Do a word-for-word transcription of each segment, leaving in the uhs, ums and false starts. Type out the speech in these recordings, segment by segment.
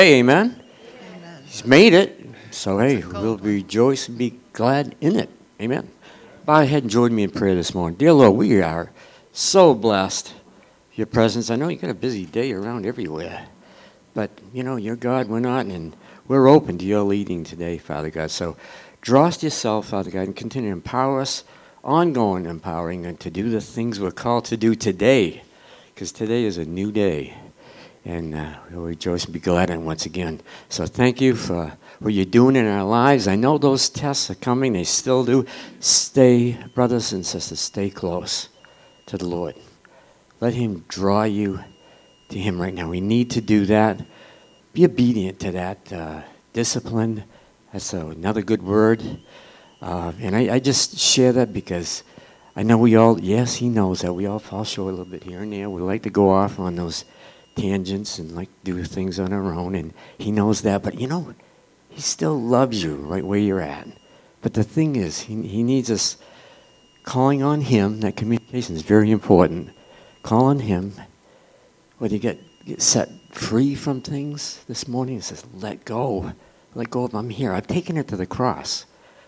Amen. Amen. He's made it. So, hey, we'll rejoice and be glad in it. Amen. Bow ahead and join me in prayer this morning. Dear Lord, we are so blessed with your presence. I know you got a busy day around everywhere. But, you know, you're God, we're not, and we're open to your leading today, Father God. So draw us to yourself, Father God, and continue to empower us, ongoing empowering, and to do the things we're called to do today, because today is a new day. And uh, we'll rejoice and be glad in it once again. So thank you for what you're doing in our lives. I know those tests are coming. They still do. Stay, brothers and sisters, stay close to the Lord. Let him draw you to him right now. We need to do that. Be obedient to that. Uh, discipline. That's a, another good word. Uh, and I, I just share that because I know we all, yes, he knows that we all fall short a little bit here and there. We like to go off on those tangents and like do things on our own, and he knows that. But you know, he still loves you right where you're at. But the thing is, he he needs us calling on him. That communication is very important. Call on him. When you get, get set free from things this morning, it says, let go. Let go of, I'm here. I've taken it to the cross.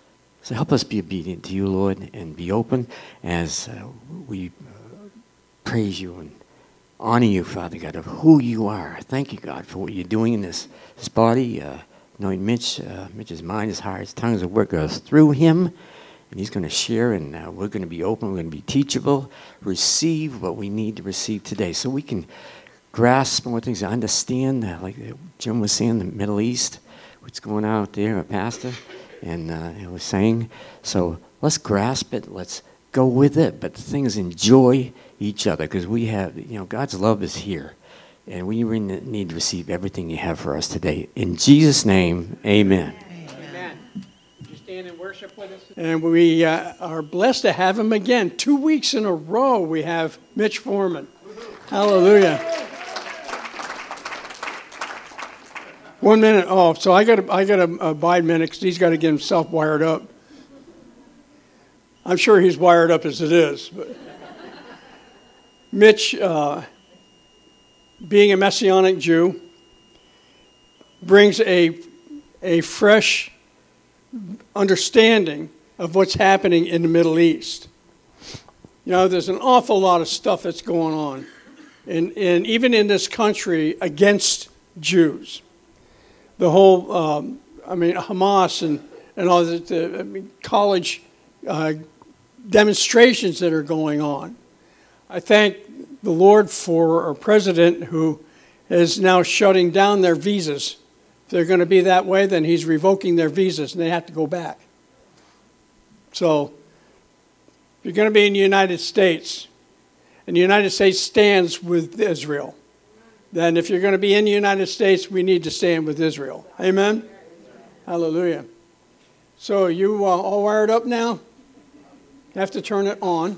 So help us be obedient to you, Lord, and be open as uh, we uh, praise you and honor you, Father God, of who you are. Thank you, God, for what you're doing in this, this body. Uh, knowing Mitch, uh, Mitch's mind, his heart, his tongues of work goes through him, and he's going to share, and uh, we're going to be open, we're going to be teachable, receive what we need to receive today, so we can grasp more things, understand, uh, like Jim was saying, the Middle East, what's going on out there, a pastor, and uh, he was saying. So let's grasp it, let's go with it, but the thing is, enjoy each other, because we have, you know, God's love is here, and we need to receive everything you have for us today. In Jesus' name, amen. Amen. Would you stand and worship with us? And we uh, are blessed to have him again. Two weeks in a row, we have Mitch Foreman. Hallelujah. One minute. Oh, so I got to I got to abide a minute because he's got to get himself wired up. I'm sure he's wired up as it is, but. Mitch, uh, being a Messianic Jew, brings a, a fresh understanding of what's happening in the Middle East. You know, there's an awful lot of stuff that's going on, and, and even in this country, against Jews. The whole, um, I mean, Hamas and, and all the, the I mean, college uh, demonstrations that are going on. I thank the Lord for our president who is now shutting down their visas. If they're going to be that way, then he's revoking their visas and they have to go back. So, if you're going to be in the United States, and the United States stands with Israel, then if you're going to be in the United States, we need to stand with Israel. Amen? Hallelujah. So, you uh, all wired up now? You have to turn it on.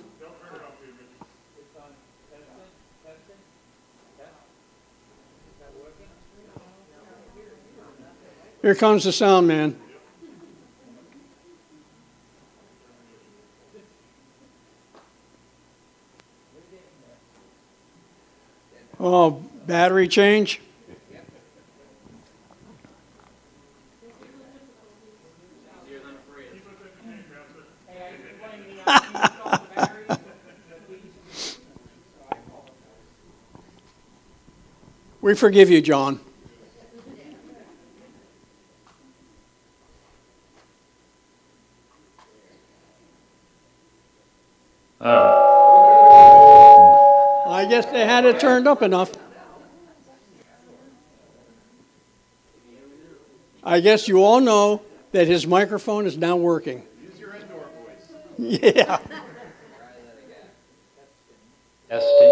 Here comes the sound man. Oh, battery change? We forgive you, John. Oh. I guess they had it turned up enough. I guess you all know that his microphone is now working. Use your indoor voice. Yeah. Testing.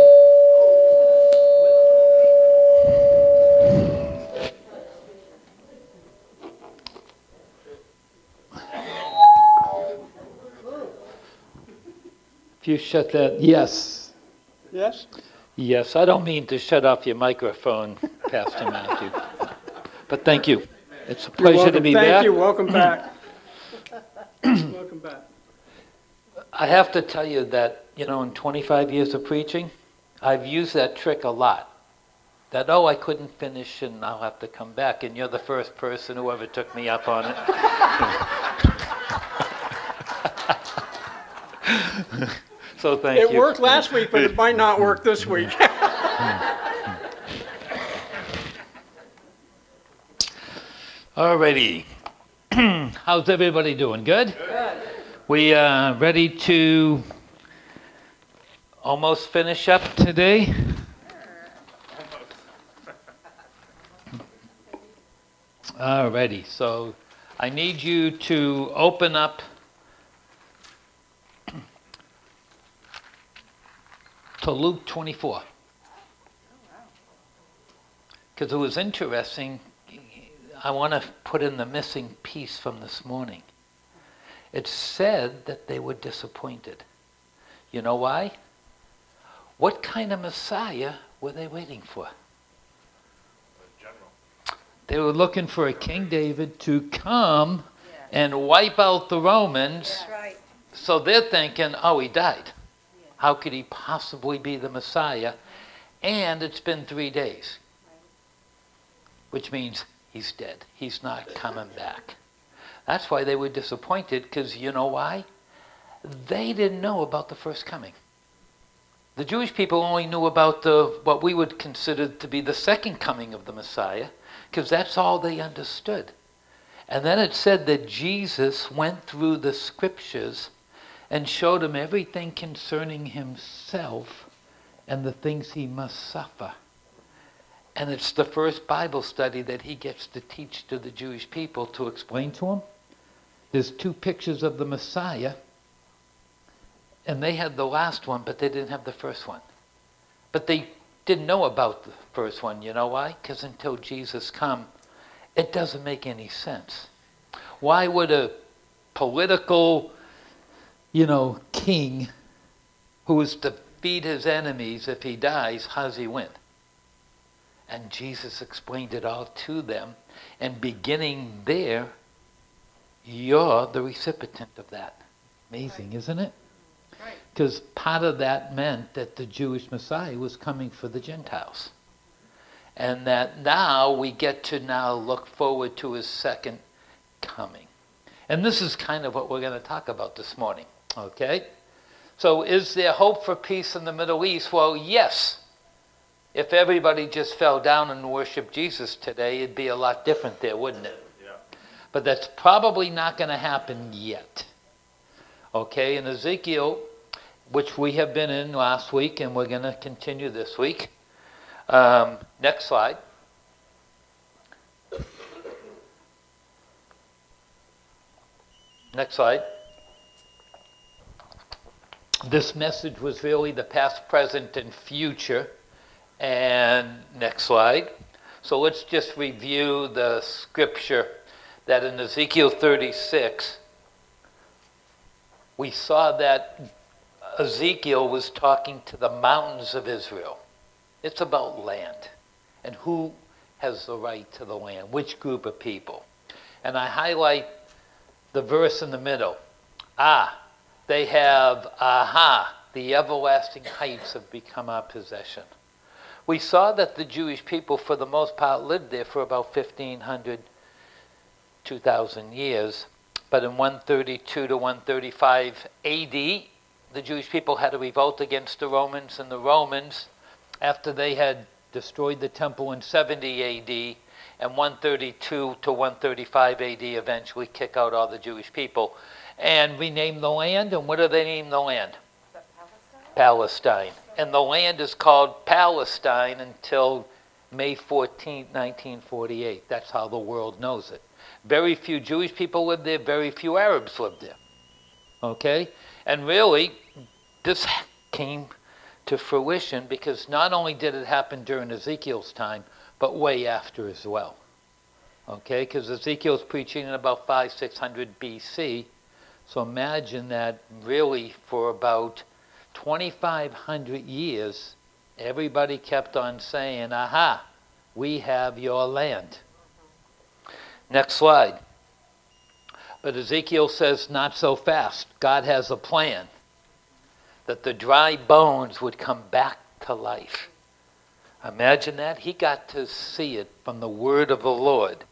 If you shut that, yes. Yes? Yes, I don't mean to shut off your microphone, Pastor Matthew. But thank you. It's a pleasure to be Thank back. Thank you. Welcome back. Welcome back. I have to tell you that, you know, in twenty-five years of preaching, I've used that trick a lot. that, oh, I couldn't finish and I'll have to come back. And you're the first person who ever took me up on it. So thank It you. worked last week, but it might not work this week. Alrighty. How's everybody doing? Good? Good. We uh, ready to almost finish up today? Alrighty. So I need you to open up to Luke twenty-four. Because it was interesting. I want to put in the missing piece from this morning. It said that they were disappointed. You know why? What kind of Messiah were they waiting for? They were looking for a King David to come yeah. and wipe out the Romans. Yeah. Right. So they're thinking, oh, he died. Yeah. How could he possibly be the Messiah? And it's been three days. Right. Which means he's dead. He's not coming back. That's why they were disappointed, because you know why? They didn't know about the first coming. The Jewish people only knew about the what we would consider to be the second coming of the Messiah, because that's all they understood. And then it said that Jesus went through the scriptures and showed them everything concerning himself and the things he must suffer. And it's the first Bible study that he gets to teach to the Jewish people to explain to them. There's two pictures of the Messiah, and they had the last one, but they didn't have the first one. But they didn't know about the first one. You know why? Because until Jesus come, it doesn't make any sense. Why would a political, you know, king who is to feed his enemies, if he dies, how does he win? And Jesus explained it all to them. And beginning there, you're the recipient of that. Amazing, right. Isn't it? Because right. part of that meant that the Jewish Messiah was coming for the Gentiles. And that now we get to now look forward to his second coming. And this is kind of what we're going to talk about this morning. Okay? So is there hope for peace in the Middle East? Well, yes. If everybody just fell down and worshiped Jesus today, it'd be a lot different there, wouldn't it? Yeah. But that's probably not going to happen yet. Okay, in Ezekiel, which we have been in last week, and we're going to continue this week. Um, next slide. Next slide. This message was really the past, present, and future. And next slide. So let's just review the scripture that in Ezekiel thirty-six, we saw that Ezekiel was talking to the mountains of Israel. It's about land and who has the right to the land, which group of people. And I highlight the verse in the middle. Ah, they have, aha, the everlasting heights have become our possession. We saw that the Jewish people, for the most part, lived there for about fifteen hundred, two thousand years. But in one thirty-two to one thirty-five A D, the Jewish people had a revolt against the Romans, and the Romans, after they had destroyed the temple in seventy A D, and one thirty-two to one thirty-five A D eventually kick out all the Jewish people and rename the land. And what do they name the land? Palestine? Palestine. And the land is called Palestine until May fourteenth, nineteen forty-eight. That's how the world knows it. Very few Jewish people lived there, very few Arabs lived there. Okay? And really, this came to fruition because not only did it happen during Ezekiel's time, but way after as well. Okay? Because Ezekiel's preaching in about five, six hundred B C. So imagine that really for about twenty-five hundred years, everybody kept on saying, aha, we have your land. Next slide. But Ezekiel says, not so fast. God has a plan that the dry bones would come back to life. Imagine that. He got to see it from the word of the Lord.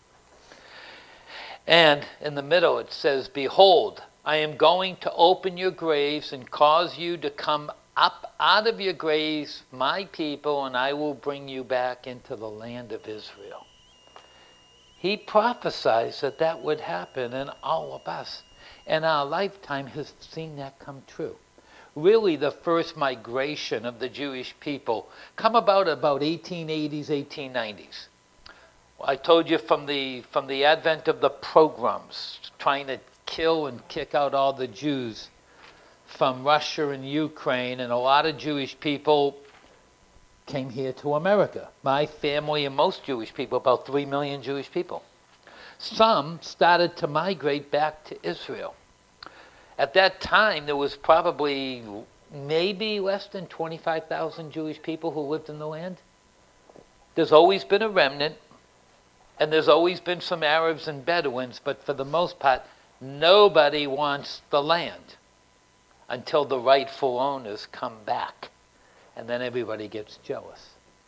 And in the middle it says, behold, I am going to open your graves and cause you to come up out of your graves, my people, and I will bring you back into the land of Israel. He prophesied that that would happen, and all of us in our lifetime has seen that come true. Really, the first migration of the Jewish people come about about eighteen eighties, eighteen nineties. I told you from the from the advent of the pogroms, trying to kill and kick out all the Jews from Russia and Ukraine, and a lot of Jewish people came here to America. My family and most Jewish people, about three million Jewish people. Some started to migrate back to Israel. At that time, there was probably maybe less than twenty-five thousand Jewish people who lived in the land. There's always been a remnant, and there's always been some Arabs and Bedouins, but for the most part, nobody wants the land until the rightful owners come back. And then everybody gets jealous.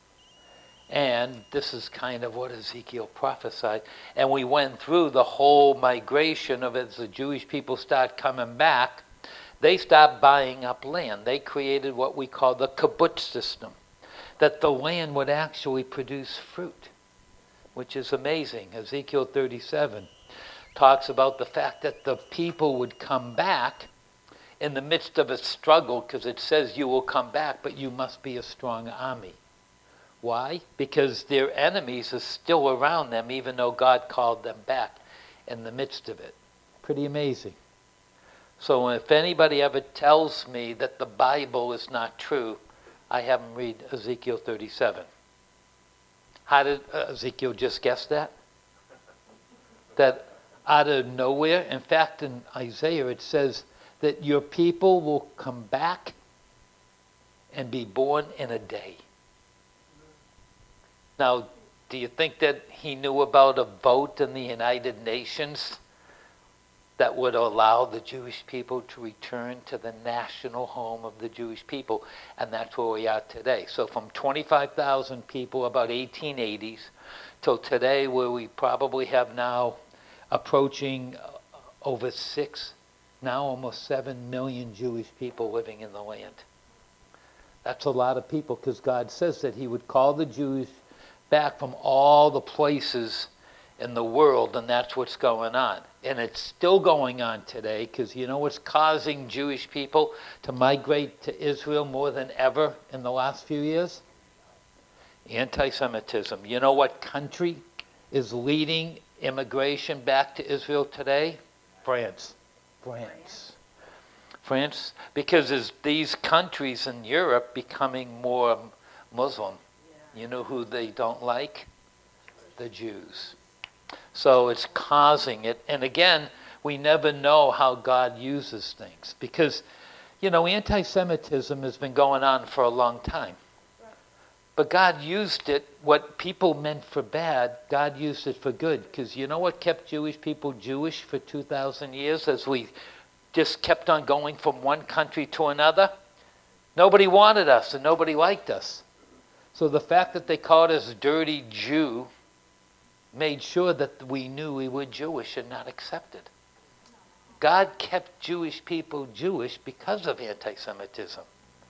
And this is kind of what Ezekiel prophesied. And we went through the whole migration of as the Jewish people start coming back, they start buying up land. They created what we call the kibbutz system, that the land would actually produce fruit, which is amazing. Ezekiel thirty-seven talks about the fact that the people would come back in the midst of a struggle, because it says you will come back, but you must be a strong army. Why? Because their enemies are still around them, even though God called them back in the midst of it. Pretty amazing. So if anybody ever tells me that the Bible is not true, I have them read Ezekiel thirty-seven. How did uh, Ezekiel just guess that? That out of nowhere, in fact in Isaiah it says that your people will come back and be born in a day. Now, do you think that he knew about a vote in the United Nations that would allow the Jewish people to return to the national home of the Jewish people? And that's where we are today. So from twenty-five thousand people, about eighteen eighties, till today, where we probably have now approaching over six, now almost seven million Jewish people living in the land. That's a lot of people, because God says that he would call the Jews back from all the places in the world, and that's what's going on. And it's still going on today, because you know what's causing Jewish people to migrate to Israel more than ever in the last few years? Anti-Semitism. You know what country is leading immigration back to Israel today? France. France. France, because as these countries in Europe becoming more Muslim, you know who they don't like? The Jews. So it's causing it. And again, we never know how God uses things, because, you know, anti-Semitism has been going on for a long time. But God used it, what people meant for bad, God used it for good. Because you know what kept Jewish people Jewish for two thousand years, as we just kept on going from one country to another? Nobody wanted us and nobody liked us. So the fact that they called us dirty Jew made sure that we knew we were Jewish and not accepted. God kept Jewish people Jewish because of anti-Semitism.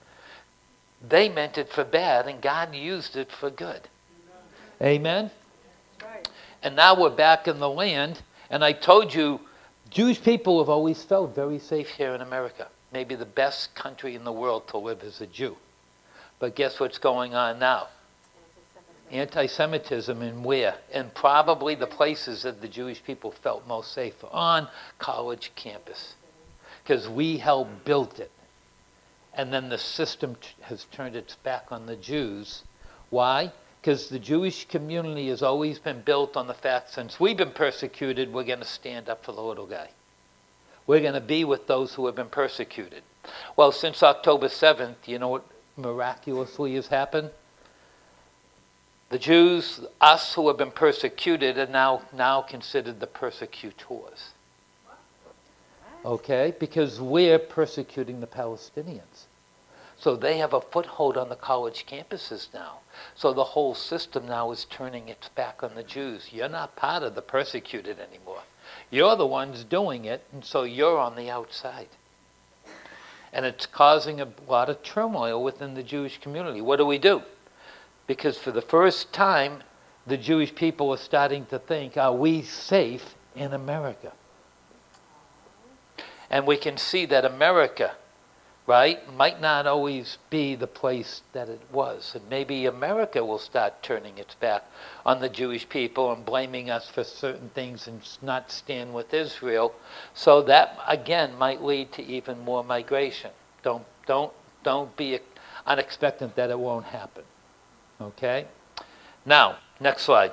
They meant it for bad, and God used it for good. Amen? Right. And now we're back in the land, and I told you, Jewish people have always felt very safe here in America. Maybe the best country in the world to live as a Jew. But guess what's going on now? Anti-Semitism, and where? And probably the places that the Jewish people felt most safe, on college campus. Because we helped build it. And then the system t- has turned its back on the Jews. Why? Because the Jewish community has always been built on the fact, since we've been persecuted, we're going to stand up for the little guy. We're going to be with those who have been persecuted. Well, since October seventh, you know what miraculously has happened? The Jews, us who have been persecuted, are now, now considered the persecutors. Okay? Because we're persecuting the Palestinians. So they have a foothold on the college campuses now. So the whole system now is turning its back on the Jews. You're not part of the persecuted anymore. You're the ones doing it, and so you're on the outside. And it's causing a lot of turmoil within the Jewish community. What do we do? Because for the first time, the Jewish people are starting to think, are we safe in America? And we can see that America, right, might not always be the place that it was. And maybe America will start turning its back on the Jewish people and blaming us for certain things and not stand with Israel. So that, again, might lead to even more migration. Don't, don't, don't be unexpectant that it won't happen. Okay? Now, next slide.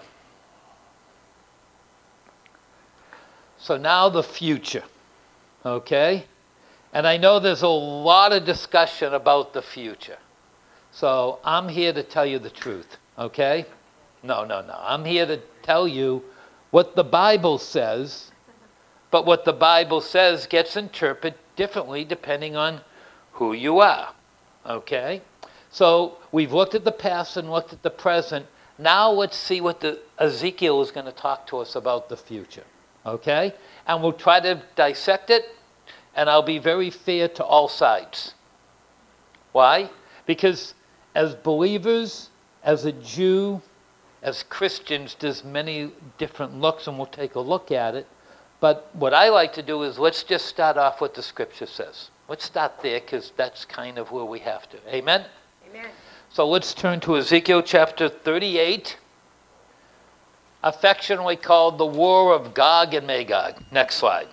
So now the future. Okay? And I know there's a lot of discussion about the future. So I'm here to tell you the truth, okay? No, no, no. I'm here to tell you what the Bible says, but what the Bible says gets interpreted differently depending on who you are, okay? So we've looked at the past and looked at the present. Now let's see what the Ezekiel is going to talk to us about the future, okay? And we'll try to dissect it. And I'll be very fair to all sides. Why? Because as believers, as a Jew, as Christians, there's many different looks, and we'll take a look at it. But what I like to do is let's just start off what the Scripture says. Let's start there, because that's kind of where we have to. Amen? Amen. So let's turn to Ezekiel chapter thirty-eight, affectionately called the War of Gog and Magog. Next slide.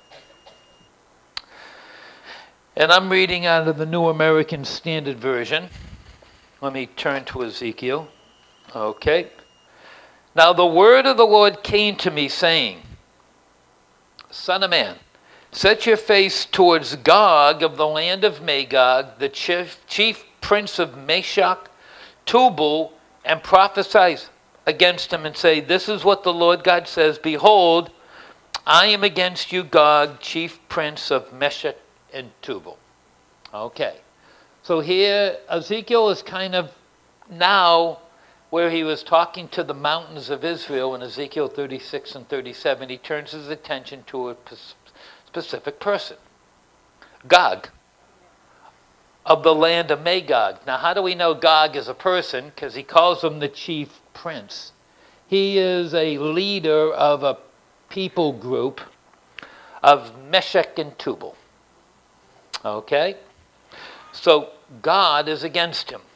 And I'm reading out of the New American Standard Version. Let me turn to Ezekiel. Okay. Now the word of the Lord came to me, saying, Son of man, set your face towards Gog of the land of Magog, the chief, chief prince of Meshech, Tubal, and prophesy against him and say, This is what the Lord God says, Behold, I am against you, Gog, chief prince of Meshech and Tubal. Okay. So here, Ezekiel is kind of now where he was talking to the mountains of Israel in Ezekiel thirty-six and thirty-seven. He turns his attention to a specific person. Gog, of the land of Magog. Now, how do we know Gog is a person? Because he calls him the chief prince. He is a leader of a people group of Meshech and Tubal. Okay? So God is against him.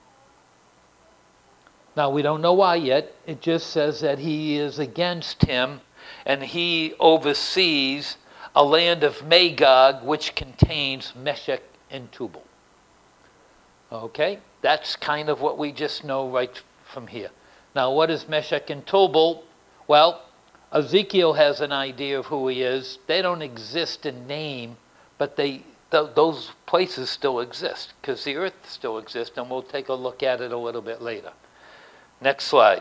Now we don't know why yet. It just says that he is against him, and he oversees a land of Magog which contains Meshech and Tubal. Okay? That's kind of what we just know right from here. Now what is Meshech and Tubal? Well, Ezekiel has an idea of who he is. They don't exist in name, but they th- those places still exist because the earth still exists, and we'll take a look at it a little bit later. Next slide.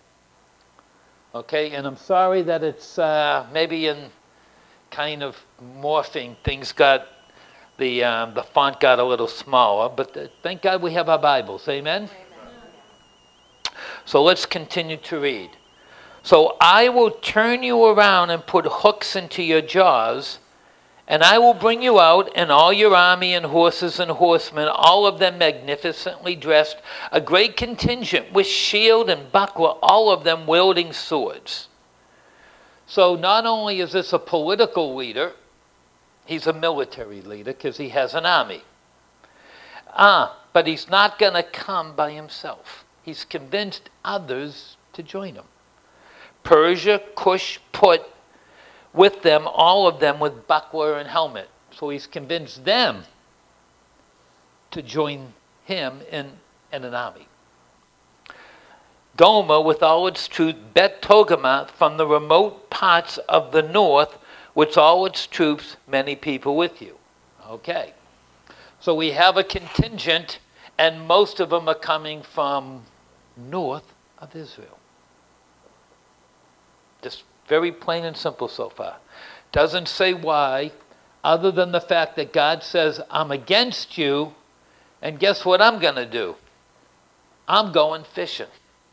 Okay, and I'm sorry that it's uh, maybe in kind of morphing. Things got, the um, the font got a little smaller, but uh, thank God we have our Bibles. Amen? Amen? So let's continue to read. So I will turn you around and put hooks into your jaws, and I will bring you out, and all your army and horses and horsemen, all of them magnificently dressed, a great contingent with shield and buckler, all of them wielding swords. So not only is this a political leader, he's a military leader because he has an army. Ah, but he's not going to come by himself. He's convinced others to join him. Persia, Cush, Put, with them, all of them with buckler and helmet. So he's convinced them to join him in, in an army. Gomer with all its troops, Bet Togarmah from the remote parts of the north with all its troops, many people with you. Okay. So we have a contingent, and most of them are coming from north of Israel. Just very plain and simple so far. Doesn't say why, other than the fact that God says, I'm against you, And guess what I'm going to do? I'm going fishing.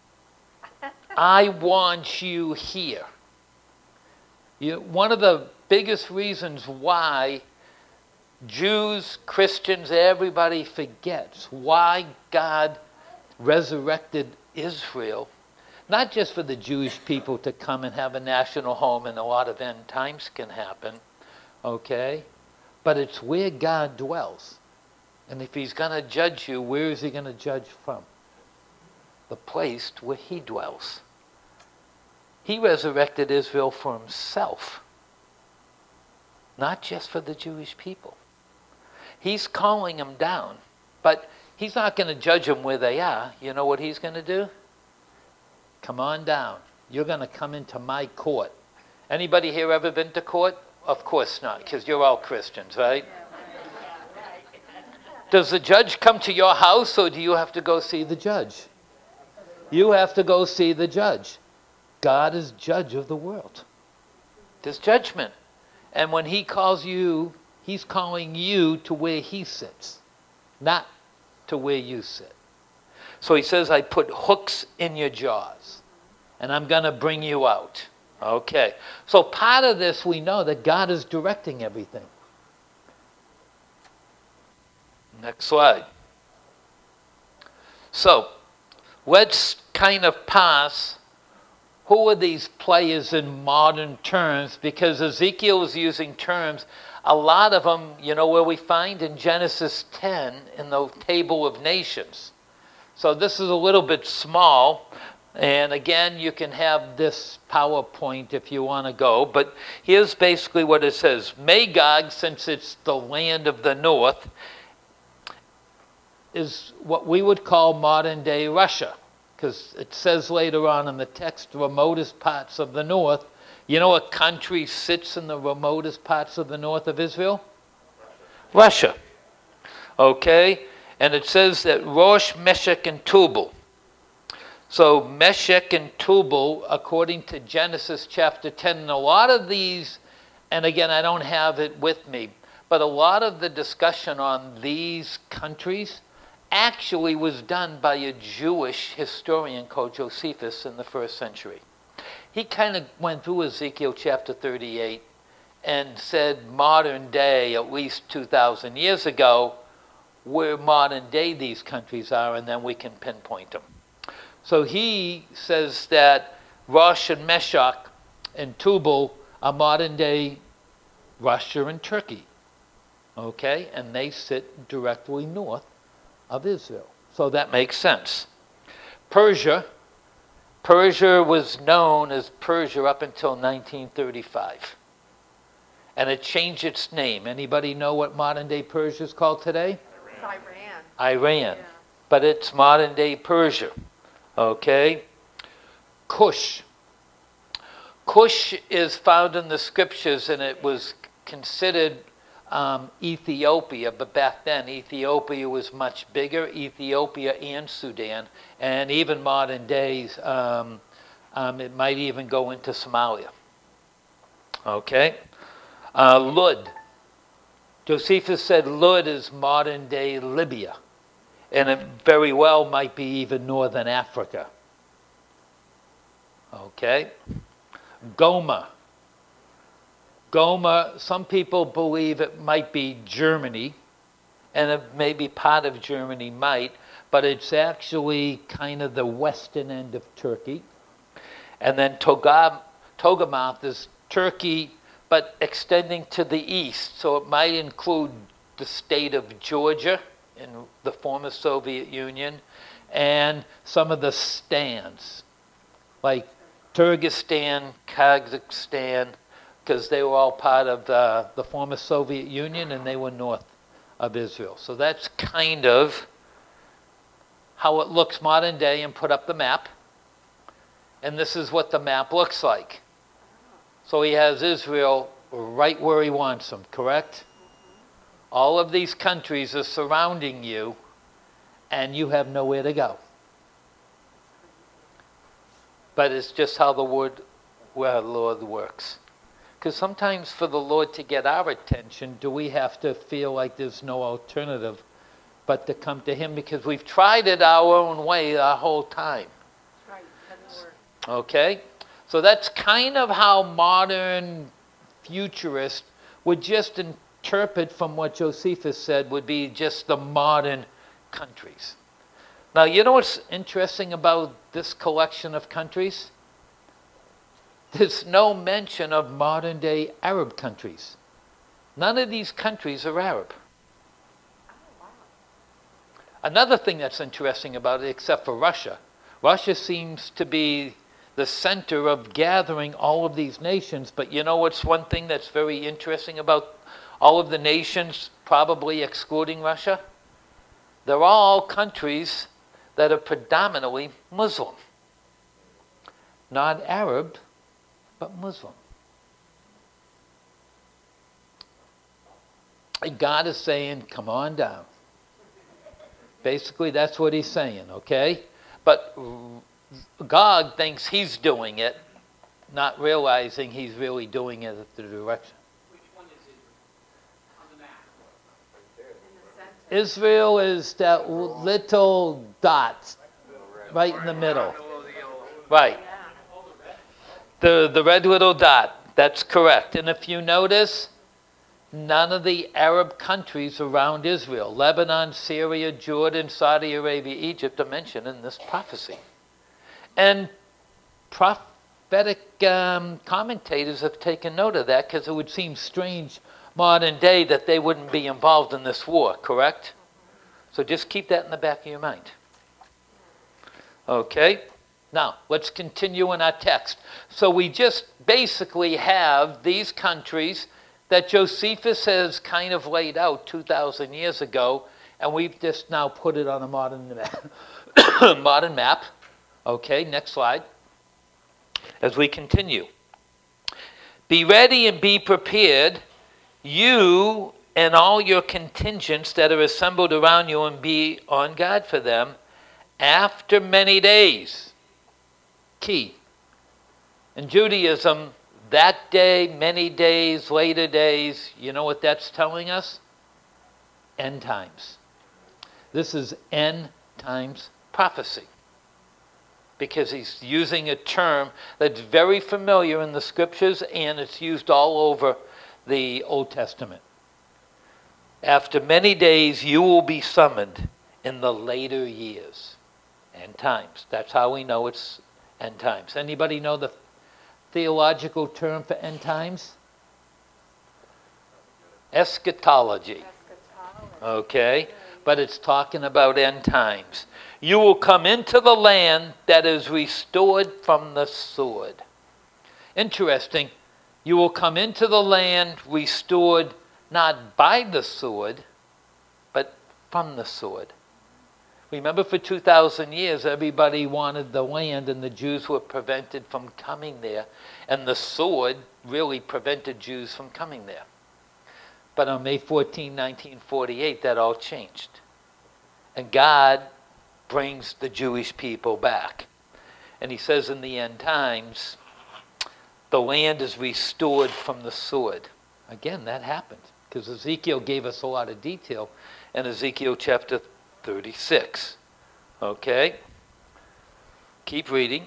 I want you here. You, one of the biggest reasons why Jews, Christians, everybody forgets why God resurrected Israel, not just for the Jewish people to come and have a national home and a lot of end times can happen, okay? But it's where God dwells. And if he's going to judge you, where is he going to judge from? The place where he dwells. He resurrected Israel for himself, not just for the Jewish people. He's calling them down, but he's not going to judge them where they are. You know what he's going to do? Come on down. You're going to come into my court. Anybody here ever been to court? Of course not, because you're all Christians, right? Does the judge come to your house, or do you have to go see the judge? You have to go see the judge. God is judge of the world. There's judgment. And when he calls you, he's calling you to where he sits, not to where you sit. So he says, I put hooks in your jaws, and I'm going to bring you out. Okay. So part of this, we know that God is directing everything. Next slide. So, let's kind of pass who are these players in modern terms, because Ezekiel is using terms, a lot of them, you know, where we find in Genesis ten in the table of nations. So this is a little bit small, and again, you can have this PowerPoint if you want to go, but here's basically what it says. Magog, since it's the land of the north, is what we would call modern-day Russia, because it says later on in the text, the remotest parts of the north. You know what country sits in the remotest parts of the north of Israel? Russia. Okay? And it says that Rosh, Meshech, and Tubal. So Meshech and Tubal, according to Genesis chapter ten, and a lot of these, and again, I don't have it with me, but a lot of the discussion on these countries actually was done by a Jewish historian called Josephus in the first century. He kind of went through Ezekiel chapter thirty-eight and said modern day, at least two thousand years ago, where modern day these countries are, and then we can pinpoint them. So he says that Rosh and Meshach and Tubal are modern day Russia and Turkey. Okay? And they sit directly north of Israel. So that makes sense. Persia. Persia was known as Persia up until nineteen thirty-five. And it changed its name. Anybody know what modern day Persia is called today? Iran. Iran. Yeah. But it's modern day Persia. Okay? Cush. Cush is found in the scriptures, and it was considered um, Ethiopia, but back then Ethiopia was much bigger, Ethiopia and Sudan, and even modern days, um, um, it might even go into Somalia. Okay? Uh, Lud. Josephus said Lud is modern day Libya, and it very well might be even northern Africa. Okay? Goma. Goma, some people believe it might be Germany, and it may be part of Germany, might, but it's actually kind of the western end of Turkey. And then Togam, Togarmah is Turkey, but extending to the east, so it might include the state of Georgia in the former Soviet Union, and some of the stands, like Kyrgyzstan, Kazakhstan, because they were all part of the, the former Soviet Union, and they were north of Israel. So that's kind of how it looks modern day, and put up the map. And this is what the map looks like. So he has Israel right where he wants them, correct? All of these countries are surrounding you, and you have nowhere to go. But it's just how the word, well, the Lord works. Because sometimes for the Lord to get our attention, do we have to feel like there's no alternative but to come to him, because we've tried it our own way our whole time. Right, doesn't work. Okay? So that's kind of how modern futurists would just interpret from what Josephus said would be just the modern countries. Now, you know what's interesting about this collection of countries? There's no mention of modern-day Arab countries. None of these countries are Arab. Another thing that's interesting about it, except for Russia, Russia seems to be the center of gathering all of these nations. But you know what's one thing that's very interesting about all of the nations, probably excluding Russia? They're all countries that are predominantly Muslim. Not Arab, but Muslim. And God is saying, come on down. Basically, that's what he's saying, okay? But God thinks he's doing it, not realizing he's really doing it at the direction. Which one is Israel on the map? Israel is that little dot right in the middle. Right. The, the red little dot. That's correct. And if you notice, none of the Arab countries around Israel, Lebanon, Syria, Jordan, Saudi Arabia, Egypt, are mentioned in this prophecy. And prophetic um, commentators have taken note of that, because it would seem strange modern day that they wouldn't be involved in this war, correct? So just keep that in the back of your mind. Okay? Now, let's continue in our text. So we just basically have these countries that Josephus has kind of laid out two thousand years ago, and we've just now put it on a modern map. modern map. Okay, next slide. As we continue. Be ready and be prepared, you and all your contingents that are assembled around you, and be on guard for them after many days. Key. In Judaism, that day, many days, later days, you know what that's telling us? End times. This is end times prophecy. Because he's using a term that's very familiar in the scriptures, and it's used all over the Old Testament. After many days, you will be summoned in the later years. End times. That's how we know it's end times. Anybody know the theological term for end times? Eschatology. Okay, but it's talking about end times. You will come into the land that is restored from the sword. Interesting. You will come into the land restored not by the sword, but from the sword. Remember, for two thousand years, everybody wanted the land, and the Jews were prevented from coming there. And the sword really prevented Jews from coming there. But on May fourteenth, nineteen forty-eight, that all changed. And God brings the Jewish people back. And he says in the end times, the land is restored from the sword. Again, that happened, because Ezekiel gave us a lot of detail in Ezekiel chapter thirty-six. Okay? Keep reading.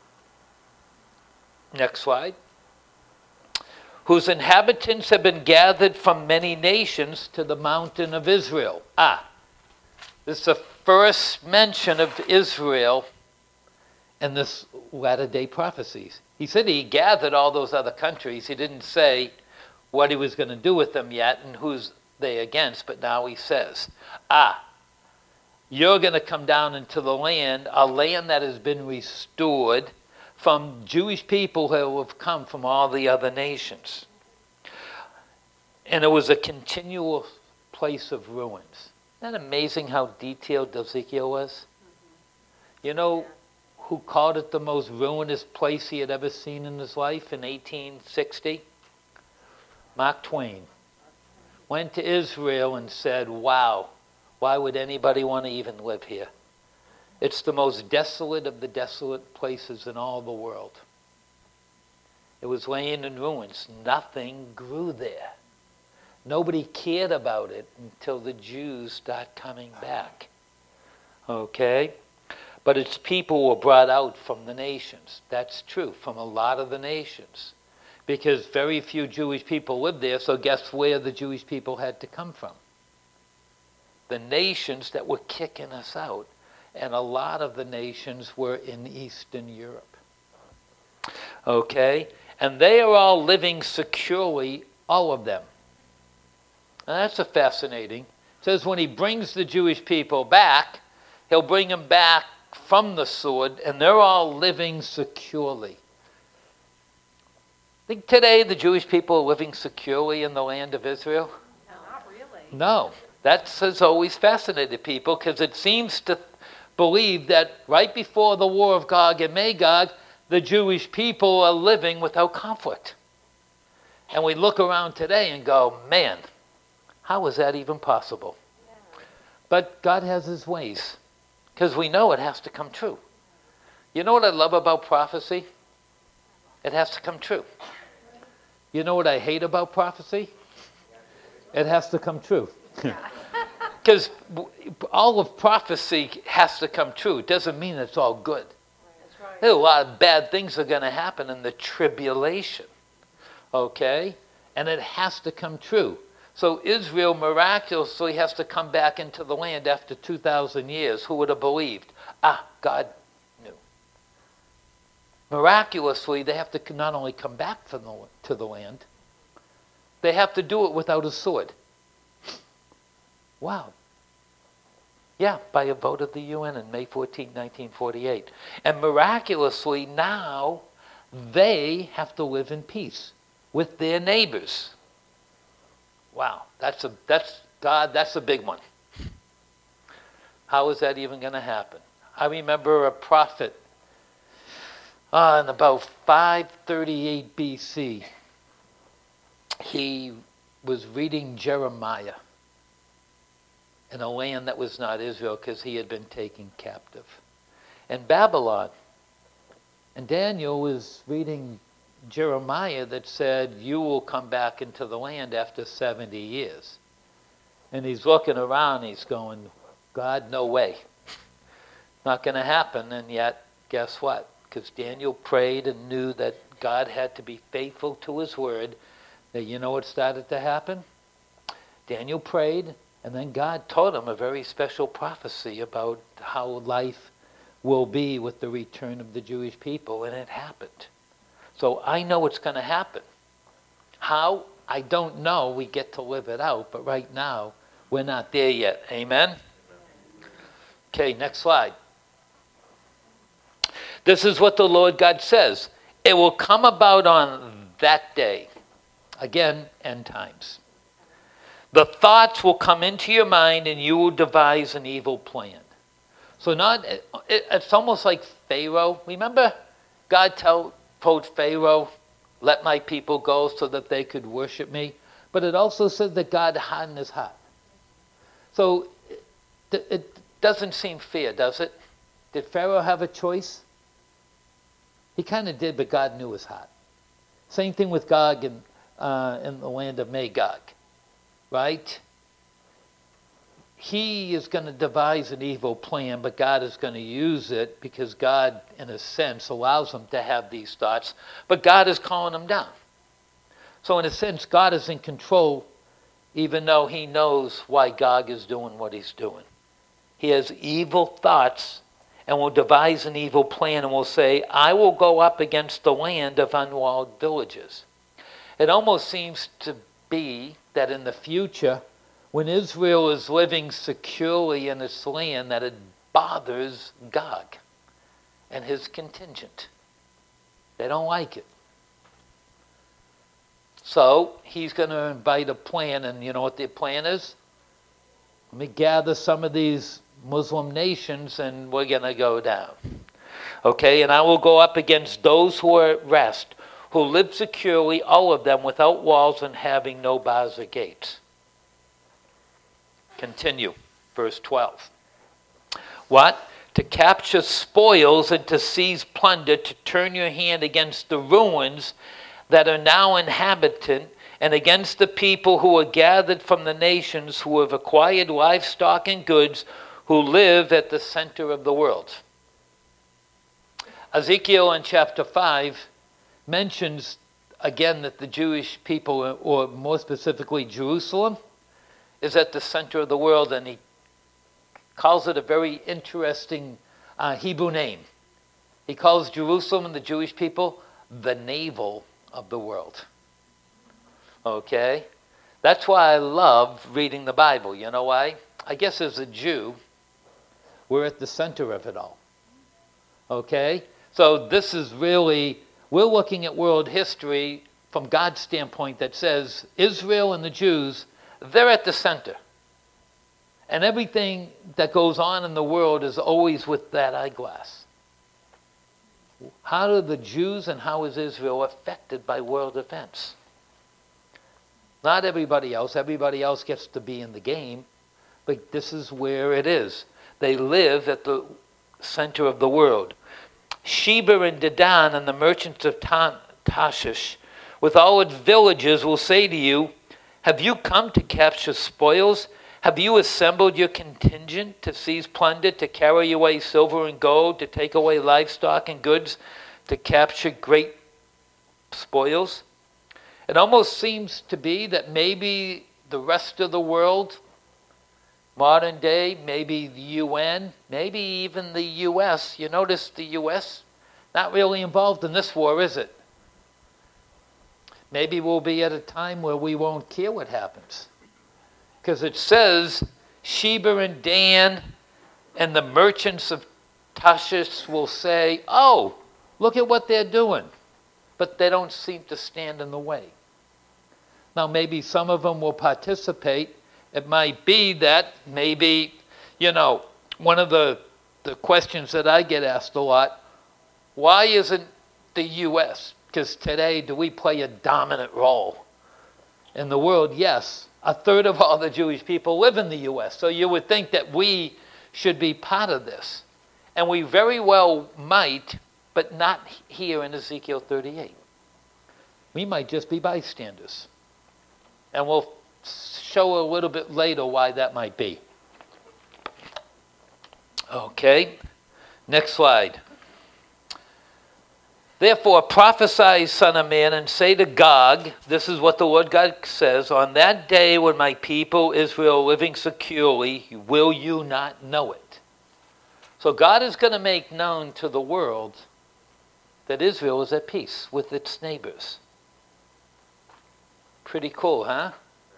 Next slide. Whose inhabitants have been gathered from many nations to the mountain of Israel. Ah, this is the first mention of Israel in this latter-day prophecies. He said he gathered all those other countries. He didn't say what he was going to do with them yet and who's they against, but now he says, ah, you're going to come down into the land, a land that has been restored from Jewish people who have come from all the other nations. And it was a continual place of ruins. Isn't that amazing how detailed Ezekiel was? Mm-hmm. You know who called it the most ruinous place he had ever seen in his life in eighteen sixty? Mark Twain. Went to Israel and said, wow, why would anybody want to even live here? It's the most desolate of the desolate places in all the world. It was laying in ruins. Nothing grew there. Nobody cared about it until the Jews start coming back. Okay? But its people were brought out from the nations. That's true, from a lot of the nations. Because very few Jewish people lived there, so guess where the Jewish people had to come from? The nations that were kicking us out. And a lot of the nations were in Eastern Europe. Okay? And they are all living securely, all of them. And that's a fascinating. It says when he brings the Jewish people back, he'll bring them back from the sword, and they're all living securely. Think today the Jewish people are living securely in the land of Israel? No, not really. No. That has always fascinated people because it seems to believe that right before the war of Gog and Magog, the Jewish people are living without conflict. And we look around today and go, man, how is that even possible? Yeah. But God has his ways because we know it has to come true. You know what I love about prophecy? It has to come true. You know what I hate about prophecy? It has to come true. Because all of prophecy has to come true. It doesn't mean it's all good. That's right. There's a lot of bad things are going to happen in the tribulation. Okay? And it has to come true. So Israel miraculously has to come back into the land after two thousand years. Who would have believed? Ah, God knew. Miraculously, they have to not only come back from the, to the land, they have to do it without a sword. Wow. Yeah, by a vote of the U N on May fourteenth, nineteen forty-eight. And miraculously now, they have to live in peace with their neighbors. Wow, that's a that's God, that's a big one. How is that even going to happen? I remember a prophet uh, in about five thirty-eight B C. He was reading Jeremiah in a land that was not Israel because he had been taken captive. In Babylon. And Daniel was reading Jeremiah that said, you will come back into the land after seventy years. And he's looking around, he's going, God, no way. Not going to happen. And yet, guess what? Because Daniel prayed and knew that God had to be faithful to his word, that you know what started to happen? Daniel prayed, and then God told him a very special prophecy about how life will be with the return of the Jewish people, and it happened. So I know it's going to happen. How? I don't know. We get to live it out, but right now, we're not there yet. Amen? Okay, next slide. This is what the Lord God says. It will come about on that day. Again, end times. The thoughts will come into your mind and you will devise an evil plan. So not, it, it's almost like Pharaoh. Remember God tell, told Pharaoh, let my people go so that they could worship me. But it also said that God hardened his heart. So it, it doesn't seem fair, does it? Did Pharaoh have a choice? He kind of did, but God knew his heart. Same thing with Gog in, uh, in the land of Magog. Right? He is going to devise an evil plan, but God is going to use it because God, in a sense, allows him to have these thoughts, but God is calling them down. So in a sense, God is in control, even though he knows why Gog is doing what he's doing. He has evil thoughts and will devise an evil plan and will say, I will go up against the land of unwalled villages. It almost seems to be that in the future, when Israel is living securely in its land, that it bothers Gog and his contingent. They don't like it. So he's going to invite a plan, and you know what the plan is? Let me gather some of these Muslim nations and we're going to go down. Okay, and I will go up against those who are at rest, who live securely, all of them without walls and having no bars or gates. Continue, verse twelve. What? To capture spoils and to seize plunder, to turn your hand against the ruins that are now inhabited, and against the people who are gathered from the nations, who have acquired livestock and goods, who live at the center of the world. Ezekiel in chapter five mentions again that the Jewish people, or more specifically Jerusalem, is at the center of the world, and he calls it a very interesting uh, Hebrew name. He calls Jerusalem and the Jewish people the navel of the world. Okay? That's why I love reading the Bible. You know why? I guess as a Jew, we're at the center of it all. Okay? So this is really, we're looking at world history from God's standpoint that says Israel and the Jews, they're at the center. And everything that goes on in the world is always with that eyeglass. How are the Jews and how is Israel affected by world events? Not everybody else. Everybody else gets to be in the game. But this is where it is. They live at the center of the world. Sheba and Dedan and the merchants of Tarshish, with all its villages, will say to you, have you come to capture spoils? Have you assembled your contingent to seize plunder, to carry away silver and gold, to take away livestock and goods, to capture great spoils? It almost seems to be that maybe the rest of the world, modern day, maybe the U N, maybe even the U S, you notice the U S not really involved in this war, is it? Maybe we'll be at a time where we won't care what happens. Because it says, Sheba and Dan and the merchants of Tarshish will say, oh, look at what they're doing. But they don't seem to stand in the way. Now, maybe some of them will participate. It might be that maybe, you know, one of the, the questions that I get asked a lot, why isn't the U S? Because today, do we play a dominant role in the world? Yes. A third of all the Jewish people live in the U S. So you would think that we should be part of this. And we very well might, but not here in Ezekiel thirty-eight. We might just be bystanders. And we'll show a little bit later why that might be. Okay, next slide. Therefore prophesy, son of man, and say to Gog, this is what the Lord God says, on that day when my people Israel living securely, will you not know it? So God is going to make known to the world that Israel is at peace with its neighbors. Pretty cool, huh?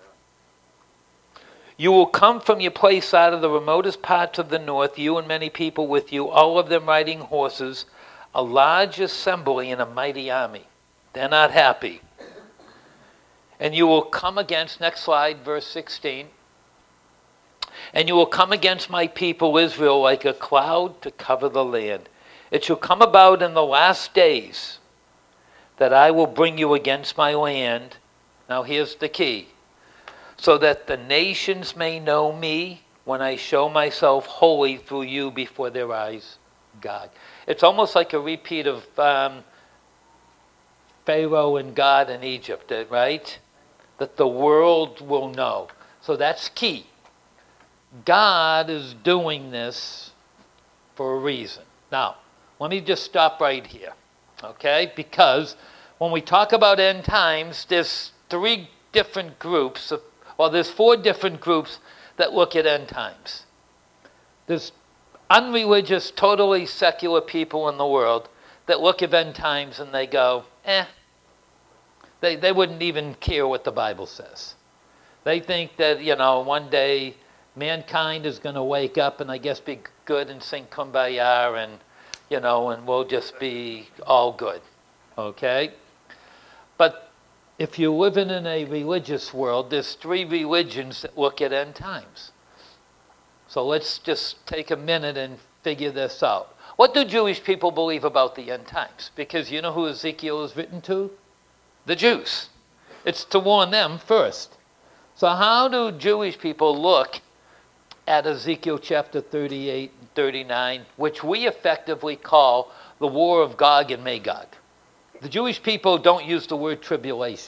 You will come from your place out of the remotest parts of the north, you and many people with you, all of them riding horses, a large assembly and a mighty army. They're not happy. And you will come against, next slide, verse sixteen. And you will come against my people Israel like a cloud to cover the land. It shall come about in the last days that I will bring you against my land. Now here's the key. So that the nations may know me when I show myself holy through you before their eyes, God. It's almost like a repeat of um, Pharaoh and God in Egypt, right? That the world will know. So that's key. God is doing this for a reason. Now, let me just stop right here, okay? Because when we talk about end times, there's three different groups, of, well, there's four different groups that look at end times. There's unreligious, totally secular people in the world that look at end times and they go, eh. They, they wouldn't even care what the Bible says. They think that, you know, one day mankind is going to wake up and I guess be good and sing Kumbaya and, you know, and we'll just be all good. Okay? But if you're living in a religious world, there's three religions that look at end times. So let's just take a minute and figure this out. What do Jewish people believe about the end times? Because you know who Ezekiel is written to? The Jews. It's to warn them first. So how do Jewish people look at Ezekiel chapter thirty-eight and thirty-nine, which we effectively call the war of Gog and Magog? The Jewish people don't use the word tribulation.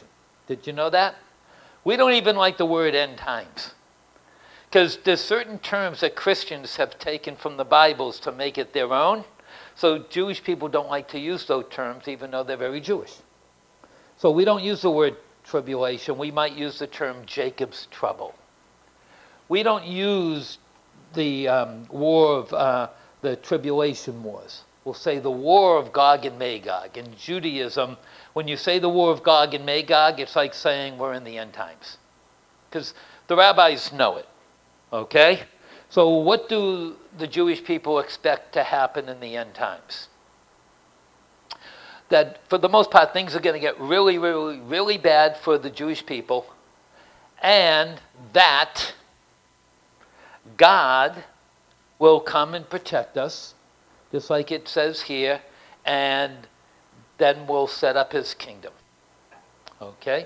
Did you know that? We don't even like the word end times. Because there's certain terms that Christians have taken from the Bibles to make it their own. So Jewish people don't like to use those terms even though they're very Jewish. So we don't use the word tribulation. We might use the term Jacob's trouble. We don't use the um, war of uh, the tribulation wars. We'll say the war of Gog and Magog. In Judaism, when you say the war of Gog and Magog, it's like saying we're in the end times. Because the rabbis know it. Okay? So what do the Jewish people expect to happen in the end times? That for the most part, things are going to get really, really, really bad for the Jewish people. And that God will come and protect us, just like it says here, and then we'll set up his kingdom. Okay?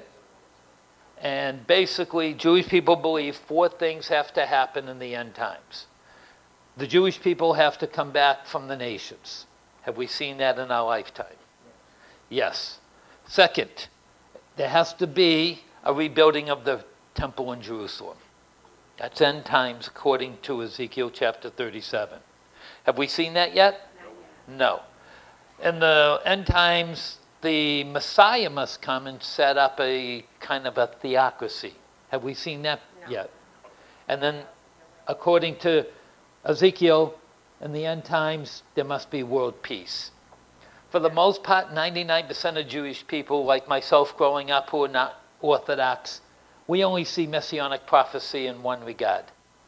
And basically, Jewish people believe four things have to happen in the end times. The Jewish people have to come back from the nations. Have we seen that in our lifetime? Yes. Second, there has to be a rebuilding of the temple in Jerusalem. That's end times according to Ezekiel chapter thirty-seven. Have we seen that yet? No. In the end times, the Messiah must come and set up a kind of a theocracy. Have we seen that No. yet? And then, according to Ezekiel, in the end times, there must be world peace. For the most part, ninety-nine percent of Jewish people, like myself growing up, who are not Orthodox, we only see Messianic prophecy in one regard.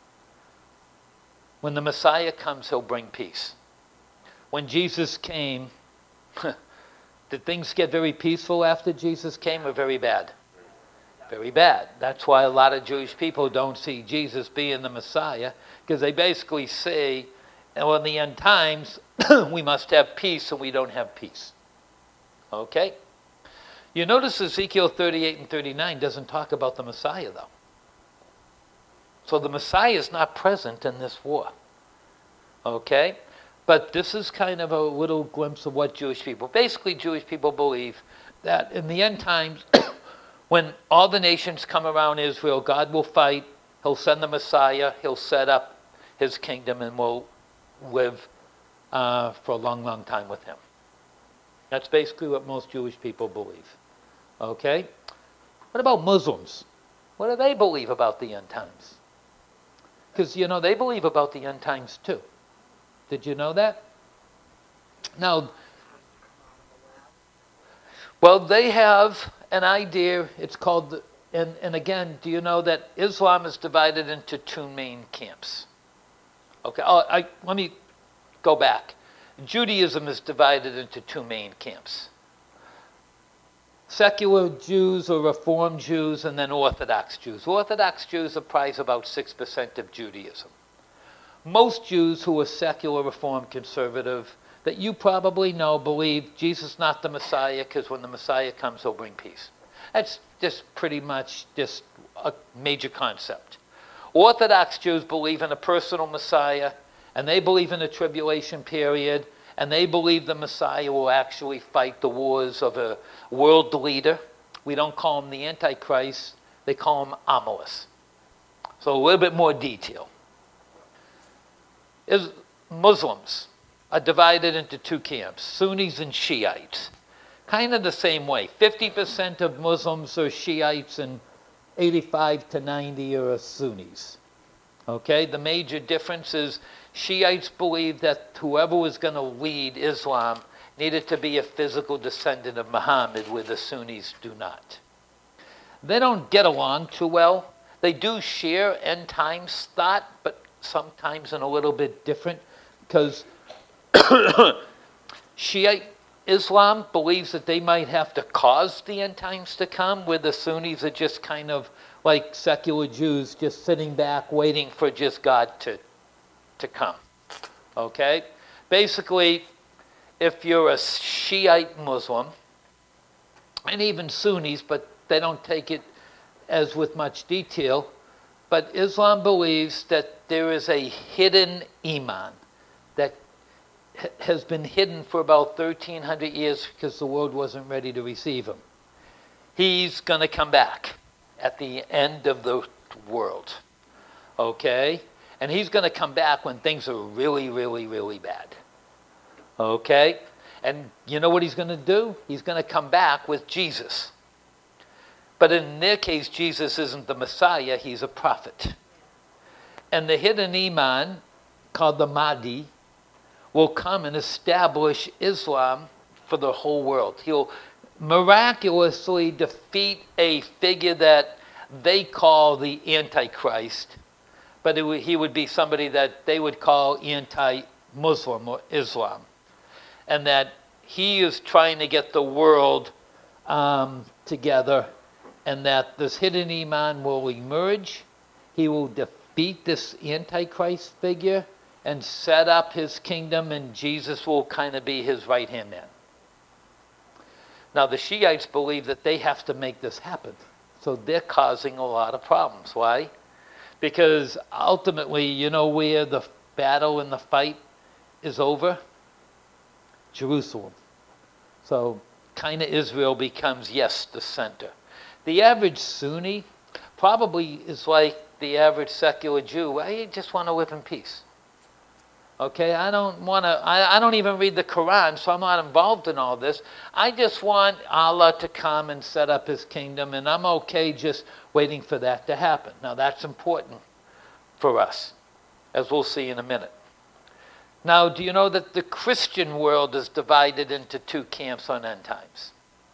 When the Messiah comes, he'll bring peace. When Jesus came, did things get very peaceful after Jesus came or very bad? Very bad. That's why a lot of Jewish people don't see Jesus being the Messiah, because they basically say, well, in the end times, we must have peace, and we don't have peace. Okay? You notice Ezekiel thirty-eight and thirty-nine doesn't talk about the Messiah, though. So the Messiah is not present in this war. Okay? But this is kind of a little glimpse of what Jewish people, basically Jewish people believe that in the end times, when all the nations come around Israel, God will fight, he'll send the Messiah, he'll set up his kingdom, and we'll live uh, for a long, long time with him. That's basically what most Jewish people believe. Okay? What about Muslims? What do they believe about the end times? Because, you know, they believe about the end times too. Did you know that? Now, well, they have an idea. It's called, the, and, and again, do you know that Islam is divided into two main camps? Okay, oh, I, let me go back. Judaism is divided into two main camps. Secular Jews or Reformed Jews, and then Orthodox Jews. Orthodox Jews comprise about six percent of Judaism. Most Jews who are secular, Reformed, conservative, that you probably know, believe Jesus is not the Messiah, because when the Messiah comes, he'll bring peace. That's just pretty much just a major concept. Orthodox Jews believe in a personal Messiah, and they believe in a tribulation period, and they believe the Messiah will actually fight the wars of a world leader. We don't call him the Antichrist, they call him Amalus. So a little bit more detail. Is Muslims are divided into two camps, Sunnis and Shiites. Kind of the same way. fifty percent of Muslims are Shiites and eighty-five to ninety are Sunnis. Okay, the major difference is Shiites believe that whoever was going to lead Islam needed to be a physical descendant of Muhammad, where the Sunnis do not. They don't get along too well. They do share end times thought, but sometimes in a little bit different, because Shiite Islam believes that they might have to cause the end times to come, where the Sunnis are just kind of like secular Jews, just sitting back waiting for just God to, to come. Okay? Basically, if you're a Shiite Muslim, and even Sunnis, but they don't take it as with much detail, but Islam believes that there is a hidden iman that has been hidden for about thirteen hundred years because the world wasn't ready to receive him. He's going to come back at the end of the world. Okay? And he's going to come back when things are really, really, really bad. Okay? And you know what he's going to do? He's going to come back with Jesus. But in their case, Jesus isn't the Messiah, he's a prophet. And the hidden Iman, called the Mahdi, will come and establish Islam for the whole world. He'll miraculously defeat a figure that they call the Antichrist, but it would, he would be somebody that they would call anti-Muslim or Islam. And that he is trying to get the world um, together, and that this hidden Iman will emerge. He will defeat this Antichrist figure and set up his kingdom, and Jesus will kind of be his right-hand man. Now, the Shiites believe that they have to make this happen. So they're causing a lot of problems. Why? Because ultimately, you know where the battle and the fight is over? Jerusalem. So kind of Israel becomes, yes, the center. The average Sunni probably is like the average secular Jew. I just want to live in peace. Okay, I don't want to, I, I don't even read the Quran, so I'm not involved in all this. I just want Allah to come and set up his kingdom, and I'm okay just waiting for that to happen. Now that's important for us, as we'll see in a minute. Now, do you know that the Christian world is divided into two camps on end times?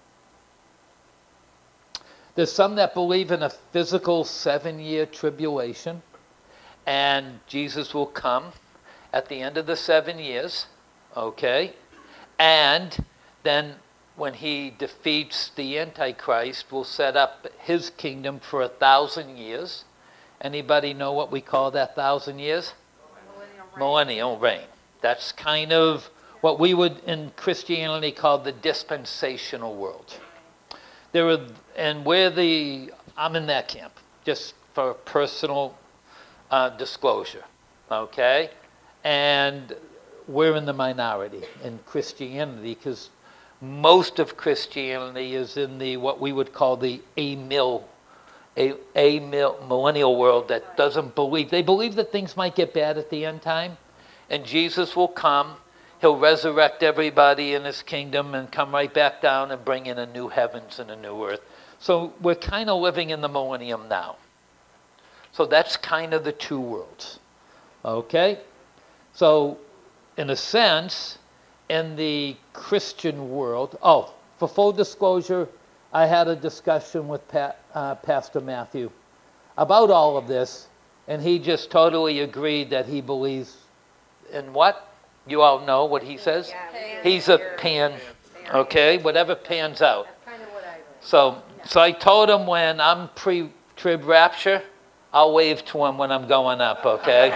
There's some that believe in a physical seven-year tribulation, and Jesus will come at the end of the seven years, okay? And then when he defeats the Antichrist, will set up his kingdom for a thousand years. Anybody know what we call that thousand years? Millennial reign. Millennial reign. That's kind of what we would in Christianity call the dispensational world. There are, and we're the, I'm in that camp, just for personal uh, disclosure, okay? And we're in the minority in Christianity because most of Christianity is in the what we would call the amil, a, a mil, millennial world that doesn't believe. They believe that things might get bad at the end time, and Jesus will come. He'll resurrect everybody in his kingdom and come right back down and bring in a new heavens and a new earth. So we're kind of living in the millennium now. So that's kind of the two worlds. Okay? So, in a sense, in the Christian world, oh, for full disclosure, I had a discussion with Pat, uh, Pastor Matthew about all of this, and he just totally agreed that he believes in what? You all know what he says? Pan He's a theory. pan, okay? Whatever pans out. That's kind of what I read. So, so I told him when I'm pre-trib rapture, I'll wave to him when I'm going up, okay?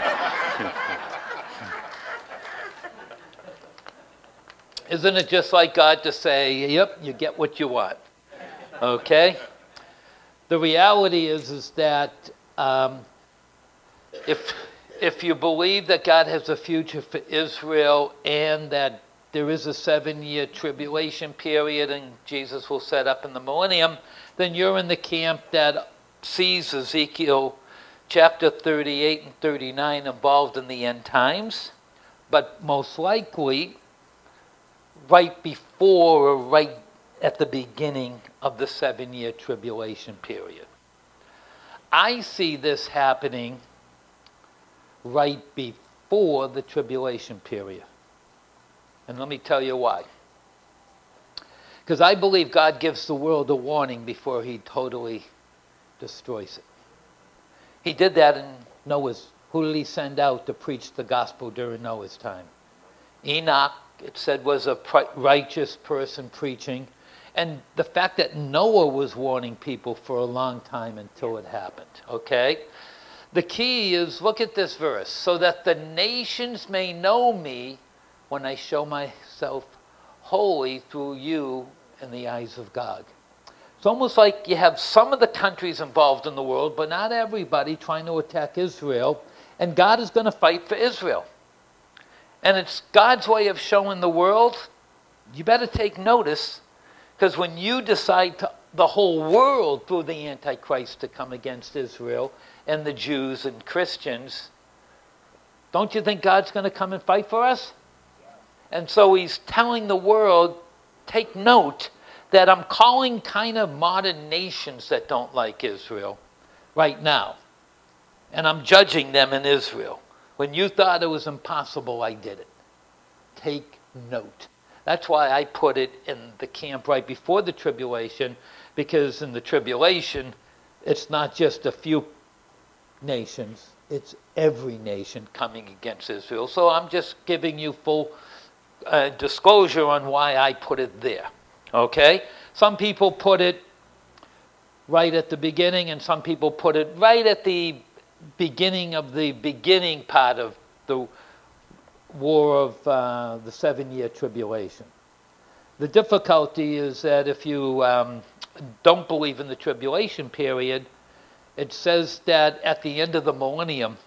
Isn't it just like God to say, yep, you get what you want? Okay? The reality is, is that um, if, if you believe that God has a future for Israel and that there is a seven-year tribulation period and Jesus will set up in the millennium, then you're in the camp that sees Ezekiel chapter thirty-eight and thirty-nine involved in the end times, but most likely right before or right at the beginning of the seven-year tribulation period. I see this happening right before the tribulation period. And let me tell you why. Because I believe God gives the world a warning before he totally destroys it. He did that in Noah's. Who did he send out to preach the gospel during Noah's time? Enoch, it said, was a righteous person preaching. And the fact that Noah was warning people for a long time until it happened, okay? The key is, look at this verse. So that the nations may know me when I show myself holy through you in the eyes of God. It's almost like you have some of the countries involved in the world, but not everybody trying to attack Israel. And God is going to fight for Israel. And it's God's way of showing the world, you better take notice, because when you decide to the whole world through the Antichrist to come against Israel and the Jews and Christians, don't you think God's going to come and fight for us? And so he's telling the world, take note that I'm calling kind of modern nations that don't like Israel right now. And I'm judging them in Israel. When you thought it was impossible, I did it. Take note. That's why I put it in the camp right before the tribulation, because in the tribulation, it's not just a few nations, it's every nation coming against Israel. So I'm just giving you full uh, disclosure on why I put it there. Okay? Some people put it right at the beginning, and some people put it right at the beginning of the beginning part of the war of uh, the seven-year tribulation. The difficulty is that if you um, don't believe in the tribulation period, it says that at the end of the millennium,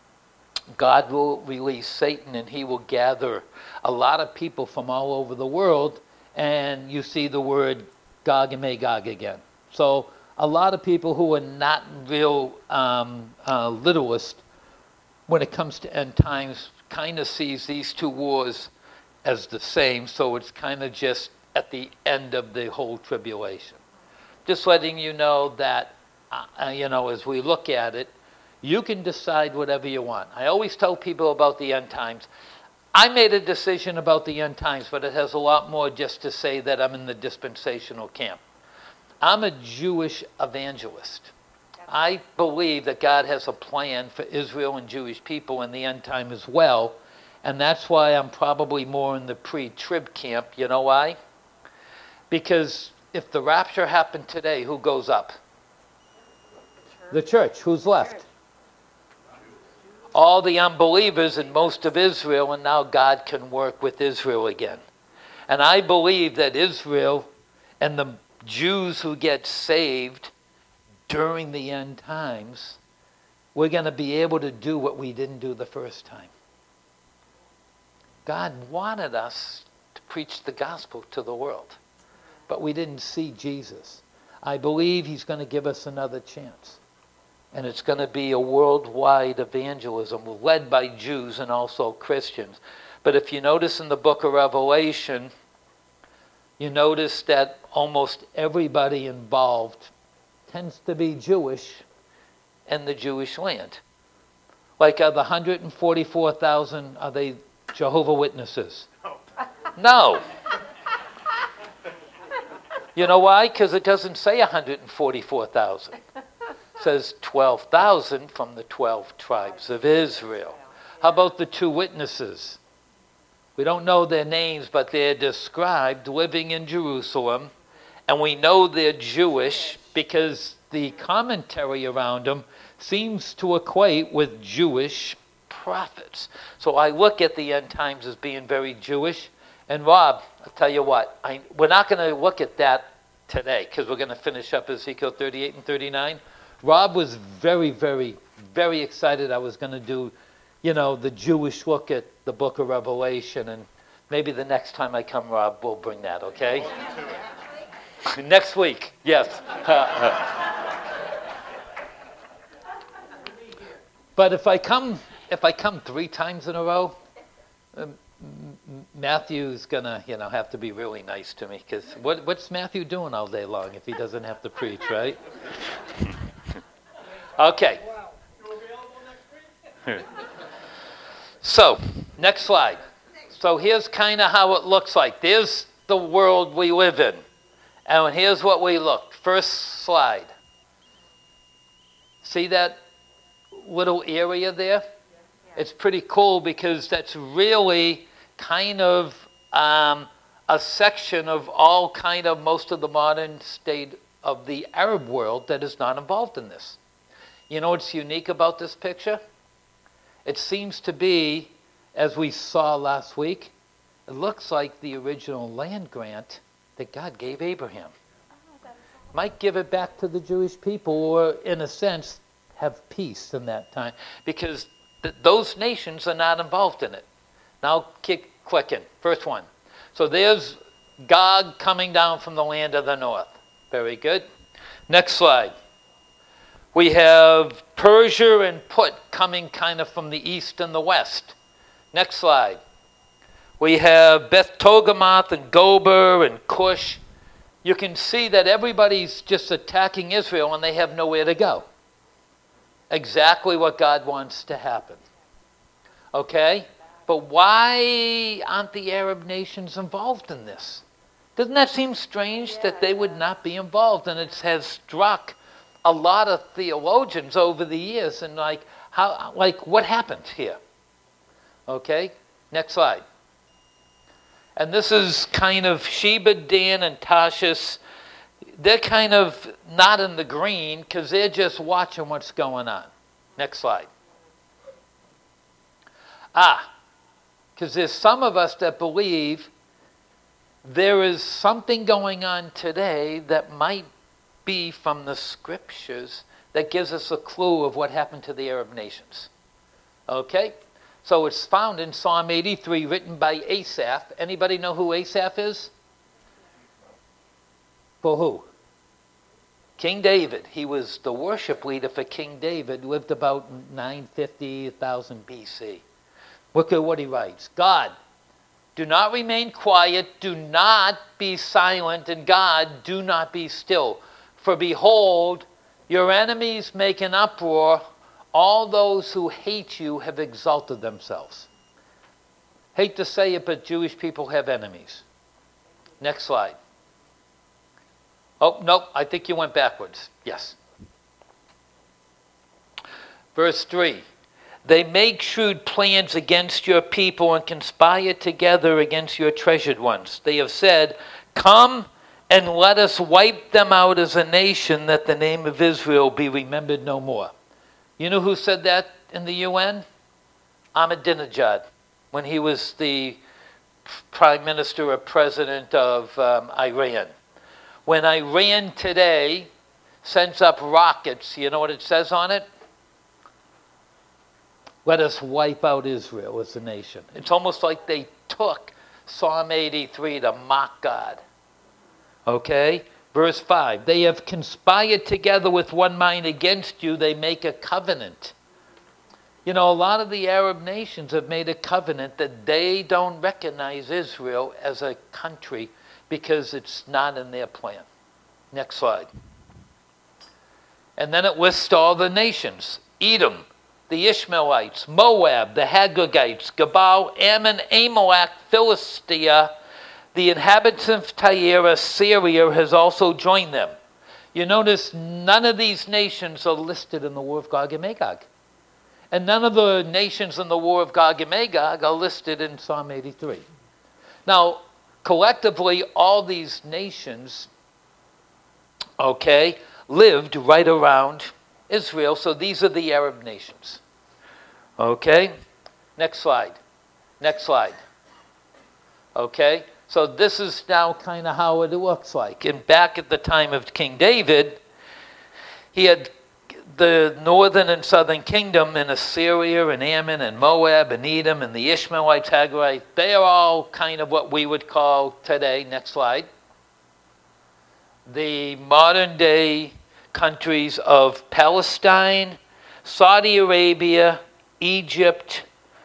God will release Satan and he will gather a lot of people from all over the world, and you see the word Gog and Magog again. So a lot of people who are not real um, uh, literalists when it comes to end times kind of sees these two wars as the same, so it's kind of just at the end of the whole tribulation. Just letting you know that, uh, you know, as we look at it, you can decide whatever you want. I always tell people about the end times. I made a decision about the end times, but it has a lot more just to say that I'm in the dispensational camp. I'm a Jewish evangelist. I believe that God has a plan for Israel and Jewish people in the end time as well, and that's why I'm probably more in the pre-trib camp. You know why? Because if the rapture happened today, who goes up? The church. Who's left? All the unbelievers and most of Israel, and now God can work with Israel again. And I believe that Israel and the Jews who get saved during the end times, we're going to be able to do what we didn't do the first time. God wanted us to preach the gospel to the world, but we didn't see Jesus. I believe he's going to give us another chance. And it's going to be a worldwide evangelism led by Jews and also Christians. But if you notice in the book of Revelation, you notice that almost everybody involved tends to be Jewish in the Jewish land. Like are the one hundred forty-four thousand, are they Jehovah Witnesses? No. You know why? Because it doesn't say one hundred forty-four thousand. It says twelve thousand from the twelve tribes of Israel. How about the two witnesses? We don't know their names, but they're described living in Jerusalem. And we know they're Jewish because the commentary around them seems to equate with Jewish prophets. So I look at the end times as being very Jewish. And Rob, I'll tell you what, I, we're not going to look at that today because we're going to finish up Ezekiel thirty-eight and thirty-nine. Rob was very, very, very excited I was going to do, you know, the Jewish look at the book of Revelation. And maybe the next time I come, Rob, we'll bring that, okay? Next week, yes. But if I come, if I come three times in a row, um, Matthew's gonna, you know, have to be really nice to me because what, what's Matthew doing all day long if he doesn't have to preach, right? Okay. So, next slide. So here's kind of how it looks like. There's the world we live in. And here's what we look. First slide. See that little area there? It's pretty cool because that's really kind of um, a section of all kind of most of the modern state of the Arab world that is not involved in this. You know what's unique about this picture? It seems to be, as we saw last week, it looks like the original land grant that God gave Abraham. Might give it back to the Jewish people, or in a sense, have peace in that time. Because th- those nations are not involved in it. Now, keep clicking. First one. So there's Gog coming down from the land of the north. Very good. Next slide. We have Persia and Put coming kind of from the east and the west. Next slide. We have Beth Togarmah and Gober and Cush. You can see that everybody's just attacking Israel and they have nowhere to go. Exactly what God wants to happen. Okay? But why aren't the Arab nations involved in this? Doesn't that seem strange that they would not be involved? And it has struck a lot of theologians over the years and like, how, like what happened here? Okay? Next slide. And this is kind of Sheba, Dan, and Tarshish. They're kind of not in the green because they're just watching what's going on. Next slide. Ah, because there's some of us that believe there is something going on today that might be from the scriptures that gives us a clue of what happened to the Arab nations. Okay? So it's found in Psalm eighty-three, written by Asaph. Anybody know who Asaph is? For who? King David. He was the worship leader for King David, lived about nine fifty, one thousand B C. Look at what he writes. God, do not remain quiet, do not be silent, and God, do not be still. For behold, your enemies make an uproar. All those who hate you have exalted themselves. Hate to say it, but Jewish people have enemies. Next slide. Oh, nope, I think you went backwards. Yes. Verse three. They make shrewd plans against your people and conspire together against your treasured ones. They have said, come and let us wipe them out as a nation, that the name of Israel be remembered no more. You know who said that in the U N? Ahmadinejad, when he was the prime minister or president of um, Iran. When Iran today sends up rockets, you know what it says on it? Let us wipe out Israel as a nation. It's almost like they took Psalm eighty-three to mock God. Okay? Verse five, they have conspired together with one mind against you. They make a covenant. You know, a lot of the Arab nations have made a covenant that they don't recognize Israel as a country because it's not in their plan. Next slide. And then it lists all the nations. Edom, the Ishmaelites, Moab, the Hagagites, Gebal, Ammon, Amalek, Philistia, the inhabitants of Tyre, Assyria has also joined them. You notice none of these nations are listed in the War of Gog and Magog. And none of the nations in the War of Gog and Magog are listed in Psalm eighty-three. Now, collectively, all these nations, okay, lived right around Israel. So these are the Arab nations. Okay? Next slide. Next slide. Okay? So this is now kind of how it looks like. And back at the time of King David, he had the northern and southern kingdom in Assyria and Ammon and Moab and Edom and the Ishmaelites, Hagarites. They are all kind of what we would call today, next slide, the modern day countries of Palestine, Saudi Arabia, Egypt,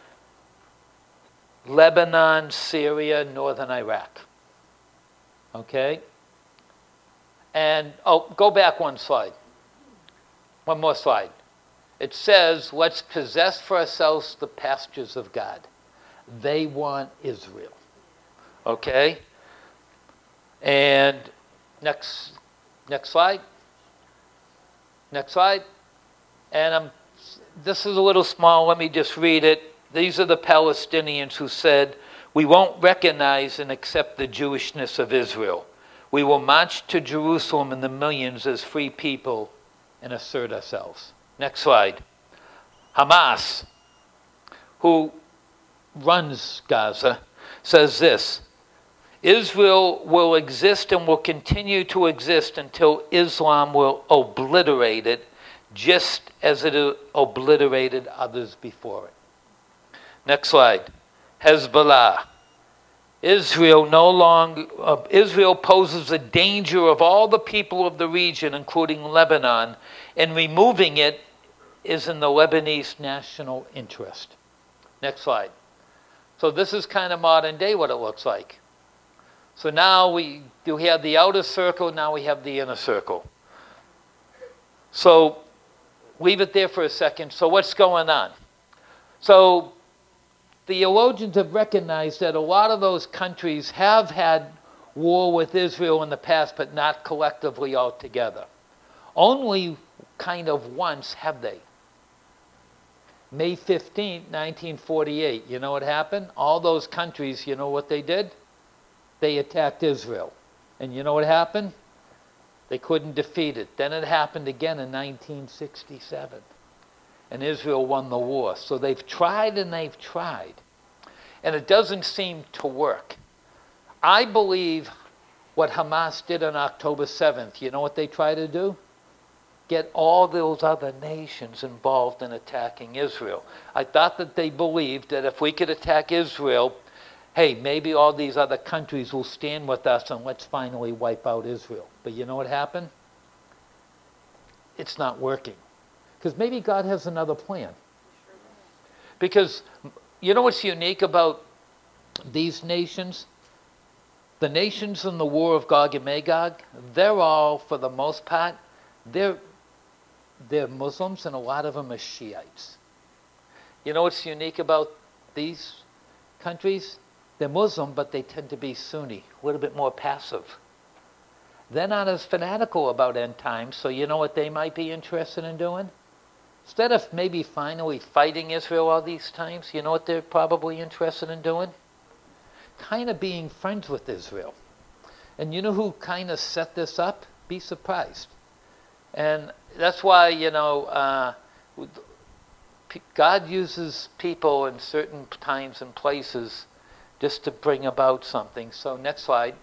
Lebanon, Syria, northern Iraq. Okay? And, oh, go back one slide. One more slide. It says, let's possess for ourselves the pastures of God. They want Israel. Okay? And next, next slide. Next slide. And I'm, this is a little small. Let me just read it. These are the Palestinians who said, we won't recognize and accept the Jewishness of Israel. We will march to Jerusalem in the millions as free people and assert ourselves. Next slide. Hamas, who runs Gaza, says this: Israel will exist and will continue to exist until Islam will obliterate it, just as it obliterated others before it. Next slide. Hezbollah. Israel no longer, uh, Israel poses a danger of all the people of the region, including Lebanon, and removing it is in the Lebanese national interest. Next slide. So this is kind of modern day what it looks like. So now we, we have the outer circle, now we have the inner circle. So leave it there for a second. So what's going on? So theologians have recognized that a lot of those countries have had war with Israel in the past, but not collectively altogether. Only kind of once have they. May fifteenth, nineteen forty-eight. You know what happened? All those countries, you know what they did? They attacked Israel. And you know what happened? They couldn't defeat it. Then it happened again in nineteen sixty-seven. And Israel won the war. So they've tried and they've tried. And it doesn't seem to work. I believe what Hamas did on October seventh, you know what they tried to do? Get all those other nations involved in attacking Israel. I thought that they believed that if we could attack Israel, hey, maybe all these other countries will stand with us and let's finally wipe out Israel. But you know what happened? It's not working. Because maybe God has another plan. Because you know what's unique about these nations? The nations in the war of Gog and Magog, they're all, for the most part, they're, they're Muslims, and a lot of them are Shiites. You know what's unique about these countries? They're Muslim, but they tend to be Sunni, a little bit more passive. They're not as fanatical about end times, so you know what they might be interested in doing? Instead of maybe finally fighting Israel all these times, you know what they're probably interested in doing? Kind of being friends with Israel. And you know who kind of set this up? Be surprised. And that's why, you know, uh, God uses people in certain times and places just to bring about something. So next slide.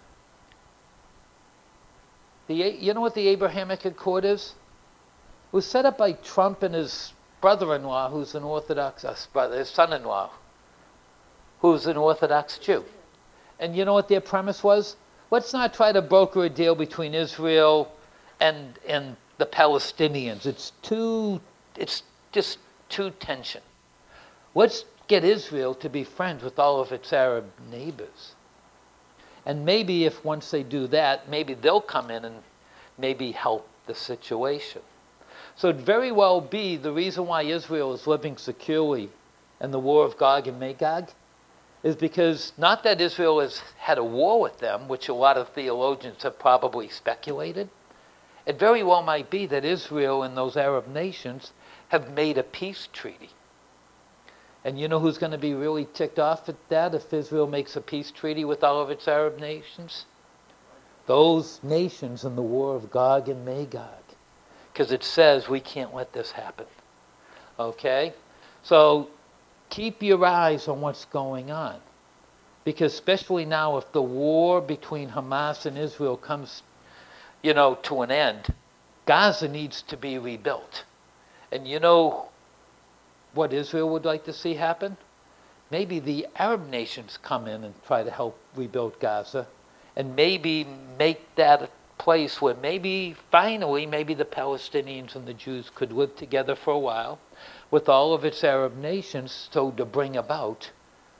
The, you know what the Abrahamic Accord is? It was set up by Trump and his brother-in-law, who's an Orthodox, uh, brother, his son-in-law, who's an Orthodox Jew. And you know what their premise was? Let's not try to broker a deal between Israel and and the Palestinians. It's too, it's just too tension. Let's get Israel to be friends with all of its Arab neighbors. And maybe if once they do that, maybe they'll come in and maybe help the situation. So it'd very well be the reason why Israel is living securely in the war of Gog and Magog is because not that Israel has had a war with them, which a lot of theologians have probably speculated. It very well might be that Israel and those Arab nations have made a peace treaty. And you know who's going to be really ticked off at that if Israel makes a peace treaty with all of its Arab nations? Those nations in the war of Gog and Magog. Because it says we can't let this happen. Okay? So keep your eyes on what's going on. Because especially now, if the war between Hamas and Israel comes, you know, to an end, Gaza needs to be rebuilt. And you know what Israel would like to see happen? Maybe the Arab nations come in and try to help rebuild Gaza, and maybe make that a place where maybe, finally, maybe the Palestinians and the Jews could live together for a while with all of its Arab nations, so to bring about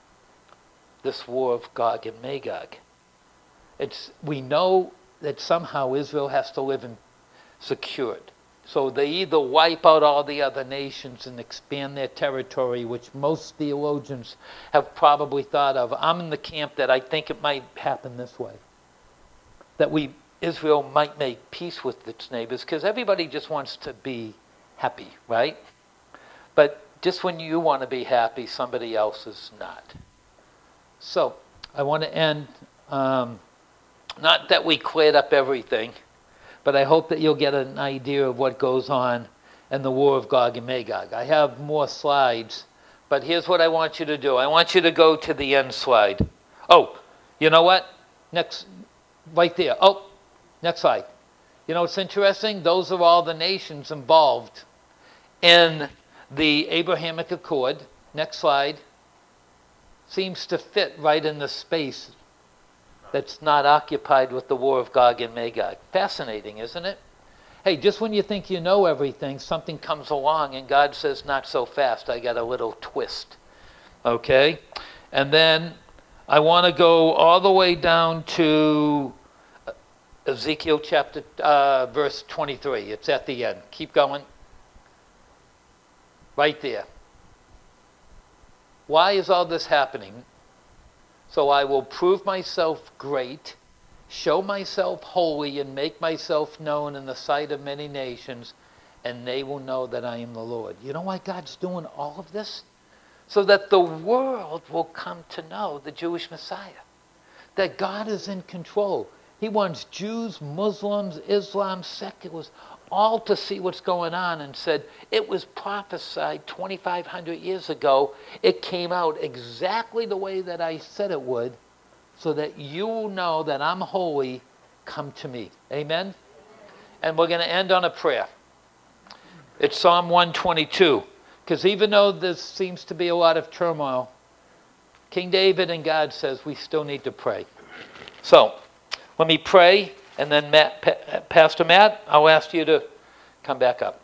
this war of Gog and Magog. It's, we know that somehow Israel has to live in secured. So they either wipe out all the other nations and expand their territory, which most theologians have probably thought of. I'm in the camp that I think it might happen this way. That we Israel might make peace with its neighbors, because everybody just wants to be happy, right? But just when you want to be happy, somebody else is not. So I want to end, um, not that we cleared up everything, but I hope that you'll get an idea of what goes on in the war of Gog and Magog. I have more slides, but here's what I want you to do. I want you to go to the end slide. Oh, you know what? Next, right there. Oh, next slide. You know what's interesting? Those are all the nations involved in the Abrahamic Accord. Next slide. Seems to fit right in the space that's not occupied with the war of Gog and Magog. Fascinating, isn't it? Hey, just when you think you know everything, something comes along and God says, not so fast, I got a little twist. Okay? And then I want to go all the way down to Ezekiel chapter, uh, verse twenty-three. It's at the end. Keep going. Right there. Why is all this happening? So I will prove myself great, show myself holy, and make myself known in the sight of many nations, and they will know that I am the Lord. You know why God's doing all of this? So that the world will come to know the Jewish Messiah. That God is in control. He wants Jews, Muslims, Islam, seculars, all to see what's going on, and said, it was prophesied twenty-five hundred years ago. It came out exactly the way that I said it would, so that you will know that I'm holy. Come to me. Amen? And we're going to end on a prayer. It's Psalm one twenty-two. Because even though there seems to be a lot of turmoil, King David and God says we still need to pray. So, let me pray, and then Matt, pa- Pastor Matt, I'll ask you to come back up.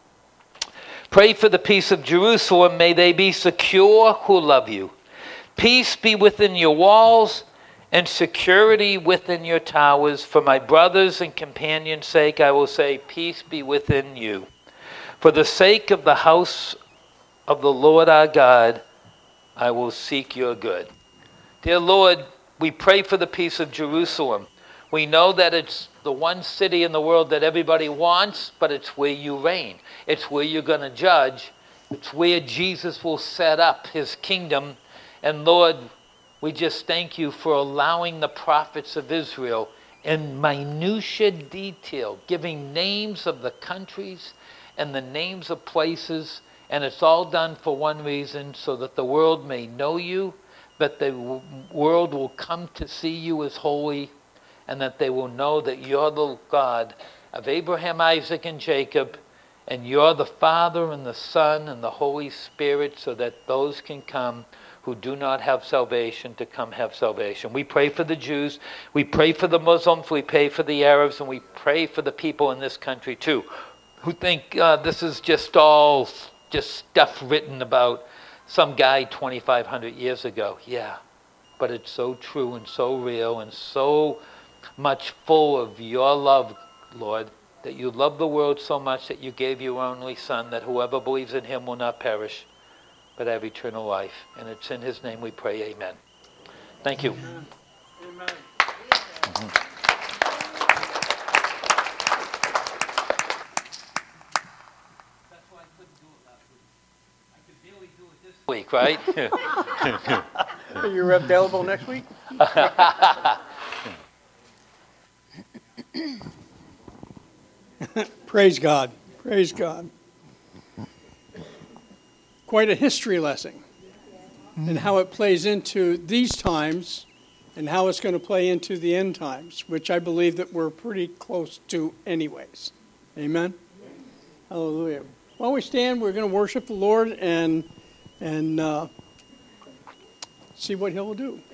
Pray for the peace of Jerusalem. May they be secure who love you. Peace be within your walls, and security within your towers. For my brothers and companions' sake, I will say, peace be within you. For the sake of the house of the Lord our God, I will seek your good. Dear Lord, we pray for the peace of Jerusalem. We know that it's the one city in the world that everybody wants, but it's where you reign. It's where you're going to judge. It's where Jesus will set up his kingdom. And Lord, we just thank you for allowing the prophets of Israel in minutiae detail, giving names of the countries and the names of places. And it's all done for one reason, so that the world may know you, but the w- world will come to see you as holy, and that they will know that you're the God of Abraham, Isaac, and Jacob, and you're the Father and the Son and the Holy Spirit, so that those can come who do not have salvation to come have salvation. We pray for the Jews, we pray for the Muslims, we pray for the Arabs, and we pray for the people in this country too, who think uh, this is just all just stuff written about some guy twenty-five hundred years ago. Yeah, but it's so true and so real and so much full of your love, Lord, that you love the world so much that you gave your only Son, that whoever believes in him will not perish, but have eternal life. And it's in his name we pray, amen. Thank you. Amen. Amen. Mm-hmm. Week, right? You're available next week? Praise God. Praise God. Quite a history lesson. And how it plays into these times and how it's going to play into the end times, which I believe that we're pretty close to anyways. Amen? Hallelujah. While we stand, we're going to worship the Lord and and uh, see what he'll do.